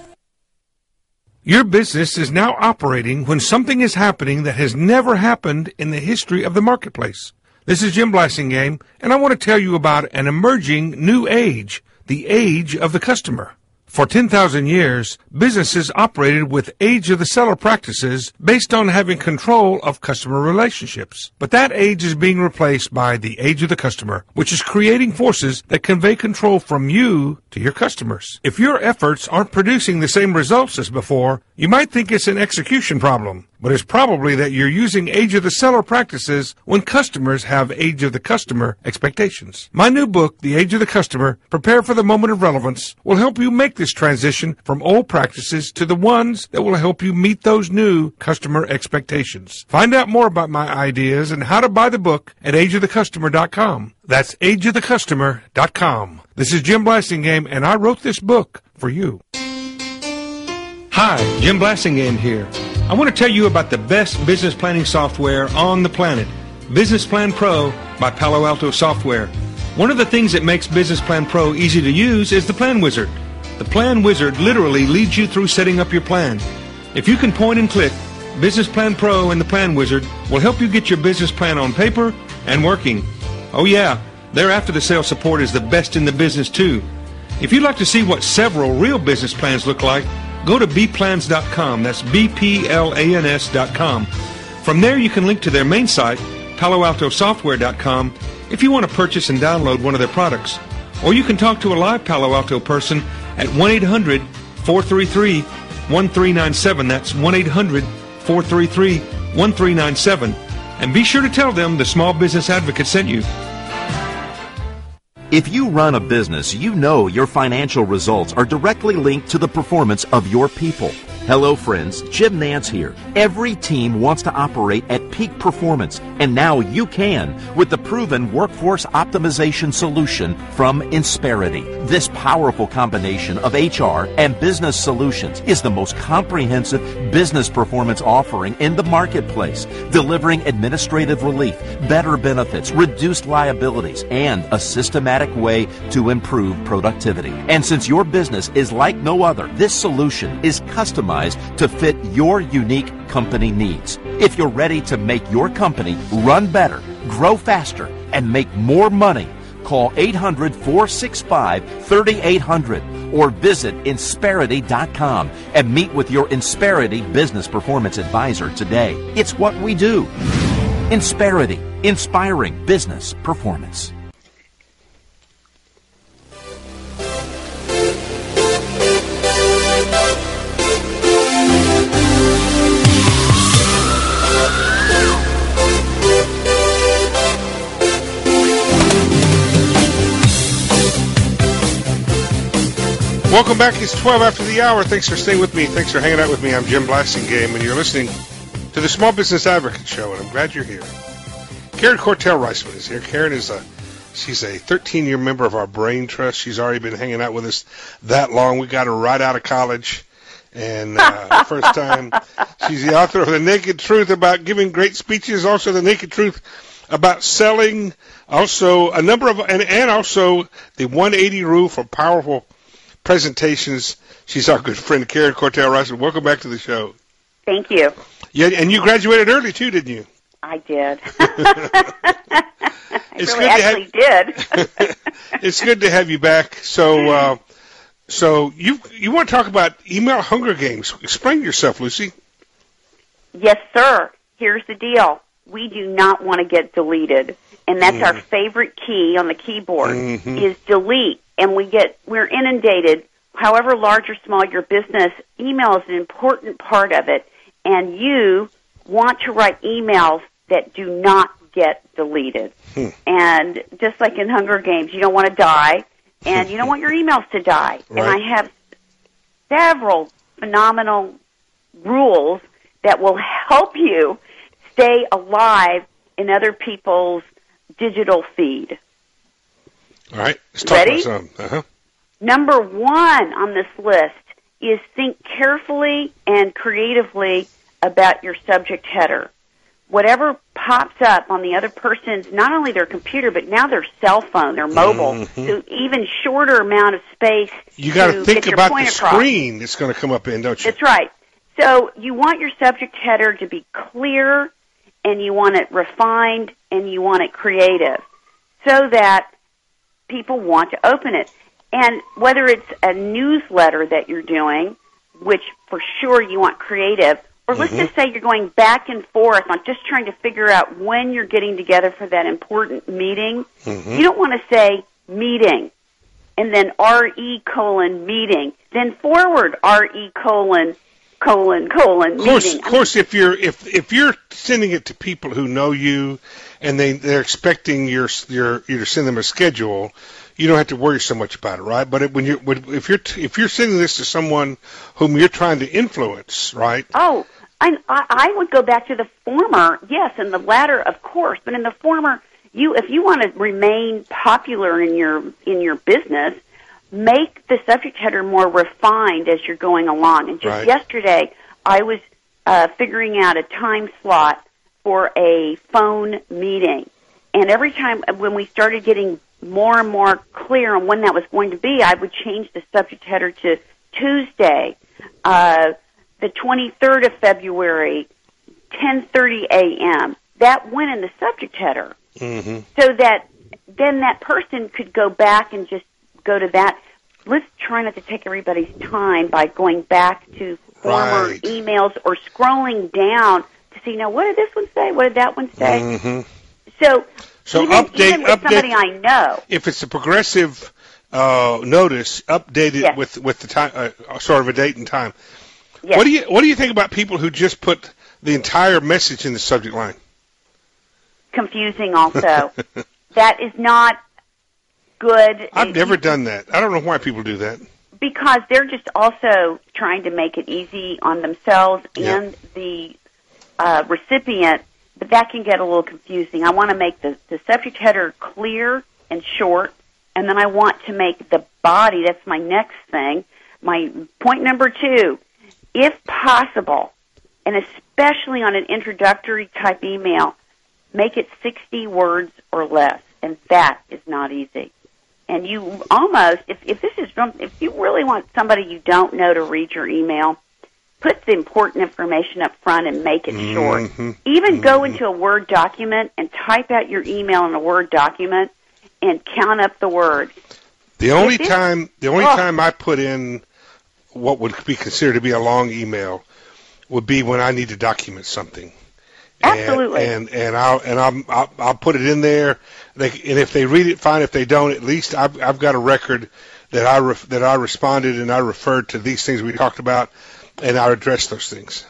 Your business is now operating when something is happening that has never happened in the history of the marketplace. This is Jim Blasingame, and I want to tell you about an emerging new age, the age of the customer. For ten thousand years, businesses operated with age of the seller practices based on having control of customer relationships. But that age is being replaced by the age of the customer, which is creating forces that convey control from you to your customers. If your efforts aren't producing the same results as before, you might think it's an execution problem, but it's probably that you're using age of the seller practices when customers have age of the customer expectations. My new book, The Age of the Customer, Prepare for the Moment of Relevance, will help you make this transition from old practices to the ones that will help you meet those new customer expectations. Find out more about my ideas and how to buy the book at age of the customer dot com. That's age of the customer dot com. This is Jim Blasingame, and I wrote this book for you. Hi, Jim Blasingame here. I want to tell you about the best business planning software on the planet, Business Plan Pro by Palo Alto Software. One of the things that makes Business Plan Pro easy to use is the Plan Wizard. The Plan Wizard literally leads you through setting up your plan. If you can point and click, Business Plan Pro and the Plan Wizard will help you get your business plan on paper and working. Oh yeah, their after-the-sale support is the best in the business too. If you'd like to see what several real business plans look like, go to b plans dot com. That's B P L A N S dot com. From there, you can link to their main site, palo alto software dot com, if you want to purchase and download one of their products. Or you can talk to a live Palo Alto person at one eight hundred, four three three, one three nine seven. That's one eight hundred, four three three, one three nine seven. And be sure to tell them the Small Business Advocate sent you. If you run a business, you know your financial results are directly linked to the performance of your people. Hello, friends. Jim Nance here. Every team wants to operate at peak performance, and now you can with the proven workforce optimization solution from Insperity. This powerful combination of H R and business solutions is the most comprehensive business performance offering in the marketplace, delivering administrative relief, better benefits, reduced liabilities, and a systematic way to improve productivity. And since your business is like no other, this solution is customized to fit your unique company needs. If you're ready to make your company run better, grow faster, and make more money, call eight hundred, four six five, three eight hundred or visit Insperity dot com and meet with your Insperity Business Performance Advisor today. It's what we do. Insperity, inspiring business performance. Welcome back. It's twelve after the hour. Thanks for staying with me. Thanks for hanging out with me. I'm Jim Blasingame, and you're listening to the Small Business Advocate Show, and I'm glad you're here. Karen Cortell Reisman is here. Karen is a she's a thirteen-year member of our Brain Trust. She's already been hanging out with us that long. We got her right out of college, and uh, first time. She's the author of The Naked Truth about giving great speeches, also The Naked Truth about selling, also a number of, and, and also the one eighty Rule for Powerful Presentations. She's our good friend, Karen Cortell Reisman. Welcome back to the show. Thank you. Yeah, and you graduated early too, didn't you? I did. I it's really good actually to have, did. It's good to have you back. So, uh, so you you want to talk about email Hunger Games? Explain yourself, Lucy. Yes, sir. Here's the deal. We do not want to get deleted, and that's mm. our favorite key on the keyboard mm-hmm. is delete. And we get we're inundated. However large or small your business, email is an important part of it, and you want to write emails that do not get deleted. Hmm. And just like in Hunger Games, you don't want to die, and you don't want your emails to die. Right. And I have several phenomenal rules that will help you stay alive in other people's digital feed. All right. Let's talk Ready? about some. Uh-huh. Number one on this list is think carefully and creatively about your subject header. Whatever pops up on the other person's, not only their computer, but now their cell phone, their mobile, mm-hmm. so even shorter amount of space. You got to to think get your about point the across. screen that's going to come up in, don't you? That's right. So you want your subject header to be clear, and you want it refined, and you want it creative, so that people want to open it. And whether it's a newsletter that you're doing, which for sure you want creative, or let's Mm-hmm. just say you're going back and forth on just trying to figure out when you're getting together for that important meeting, Mm-hmm. you don't want to say meeting and then R E colon meeting, then forward R E colon colon colon Of course, meeting. of course, if you're if if you're sending it to people who know you, and they they're expecting your your you to send them a schedule, you don't have to worry so much about it, right? But it, when you if you're if you're sending this to someone whom you're trying to influence, right? Oh, I I would go back to the former, yes, and the latter, of course. But in the former, you if you want to remain popular in your in your business, make the subject header more refined as you're going along. And just Right. yesterday, I was uh, figuring out a time slot for a phone meeting. And every time when we started getting more and more clear on when that was going to be, I would change the subject header to Tuesday, uh, the twenty-third of February, ten thirty a.m. That went in the subject header. Mm-hmm. So that then that person could go back and just go to that. Let's try not to take everybody's time by going back to former Right. emails or scrolling down to see, now, what did this one say? What did that one say? Mm-hmm. So, So even, update even with update somebody I know. if it's a progressive uh, notice, update it Yes. with with the time, uh, sort of a date and time. Yes. What do you what do you think about people who just put the entire message in the subject line? Confusing also. That is not good. I've It- never done that. I don't know why people do that. because they're just also trying to make it easy on themselves Yeah. and the uh, recipient, but that can get a little confusing. I want to make the, the subject header clear and short, and then I want to make the body, that's my next thing, my point number two, if possible, and especially on an introductory type email, make it sixty words or less, and that is not easy. And you almost, if, if this is, if you really want somebody you don't know to read your email, put the important information up front and make it short. Mm-hmm. Even go into a Word document and type out your email in a Word document and count up the words. The only If it- time, the only Oh. time I put in what would be considered to be a long email would be when I need to document something. Absolutely. And and, and I'll and I'll, I'll I'll put it in there. They, and if they read it, fine. If they don't, at least I've I've got a record that I ref, that I responded and I referred to these things we talked about, and I addressed those things.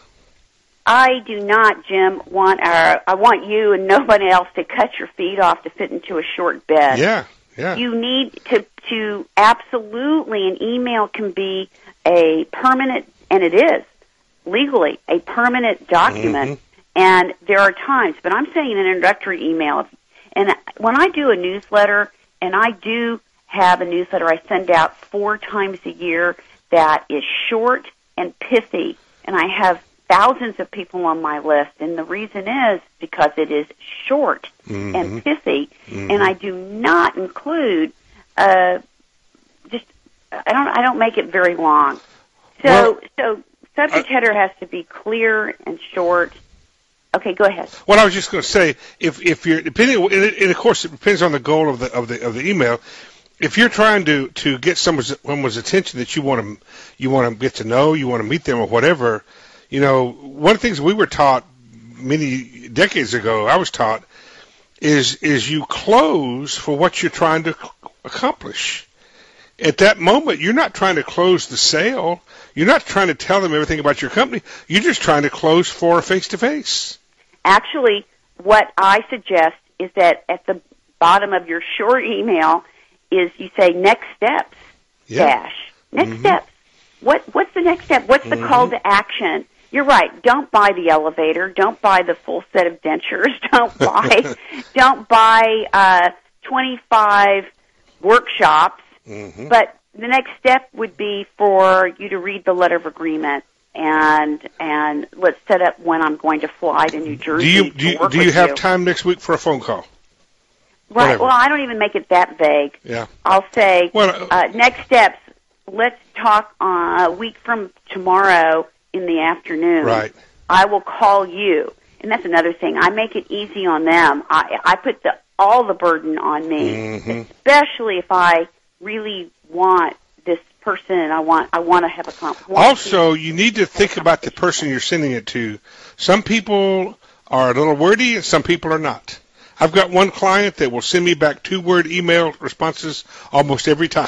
I do not, Jim, want our, I want you and nobody else to cut your feet off to fit into a short bed. Yeah, yeah. You need to, to absolutely, an email can be a permanent, and it is, legally, a permanent document. Mm-hmm. And there are times, but I'm saying an introductory email, and when I do a newsletter, and I do have a newsletter I send out four times a year that is short and pithy, and I have thousands of people on my list, and the reason is because it is short Mm-hmm. and pithy, Mhm. and I do not include uh, just I don't I don't make it very long. So Well, so subject header has to be clear and short. Okay, go ahead. Well, I was just going to say, if if you're depending, and, it, and of course it depends on the goal of the of the of the email. If you're trying to to get someone's someone's attention that you want to you want to get to know, you want to meet them or whatever, you know, one of the things we were taught many decades ago, I was taught, is is you close for what you're trying to accomplish. At that moment, you're not trying to close the sale. You're not trying to tell them everything about your company. You're just trying to close for a face-to-face. Actually, what I suggest is that at the bottom of your short email is you say next steps Yeah. dash next Mhm. steps. What what's the next step? What's the Mhm. call to action? You're right. Don't buy the elevator. Don't buy the full set of dentures. Don't buy don't buy uh, twenty-five workshops. Mhm. But the next step would be for you to read the letter of agreement and and let's set up when I'm going to fly to New Jersey. Do you to do you, work do you with have you. time next week for a phone call? Right. Whatever. Well, I don't even make it that vague. Yeah. I'll say Well, uh, next steps. Let's talk uh, a week from tomorrow in the afternoon. Right. I will call you, and that's another thing. I make it easy on them. I, I put the all the burden on me, Mhm. especially if I really want this person and I want I want to have a conversation. Also, you need to think about the person you're sending it to. Some people are a little wordy, and some people are not. I've got one client that will send me back two-word email responses almost every time.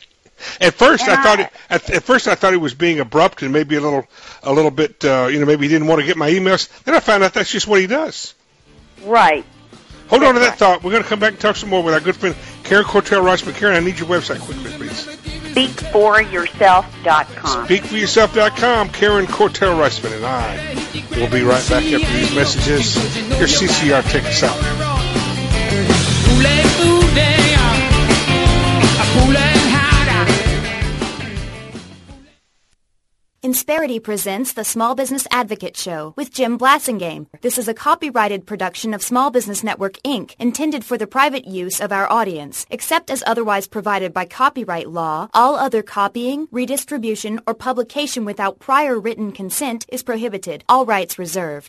At first, I thought it, at, at first I thought he was being abrupt and maybe a little a little bit uh, you know maybe he didn't want to get my emails. Then I found out that's just what he does. Right. Hold on to that thought. We're going to come back and talk some more with our good friend Karen Cortell-Reisman. Karen, I need your website quickly, please. speak for yourself dot com. speak for yourself dot com. Karen Cortell-Reisman and I will be right back after these messages. Here's C C R. Take us out. Insperity presents the Small Business Advocate Show with Jim Blassingame. This is a copyrighted production of Small Business Network, Incorporated, intended for the private use of our audience. Except as otherwise provided by copyright law, all other copying, redistribution, or publication without prior written consent is prohibited. All rights reserved.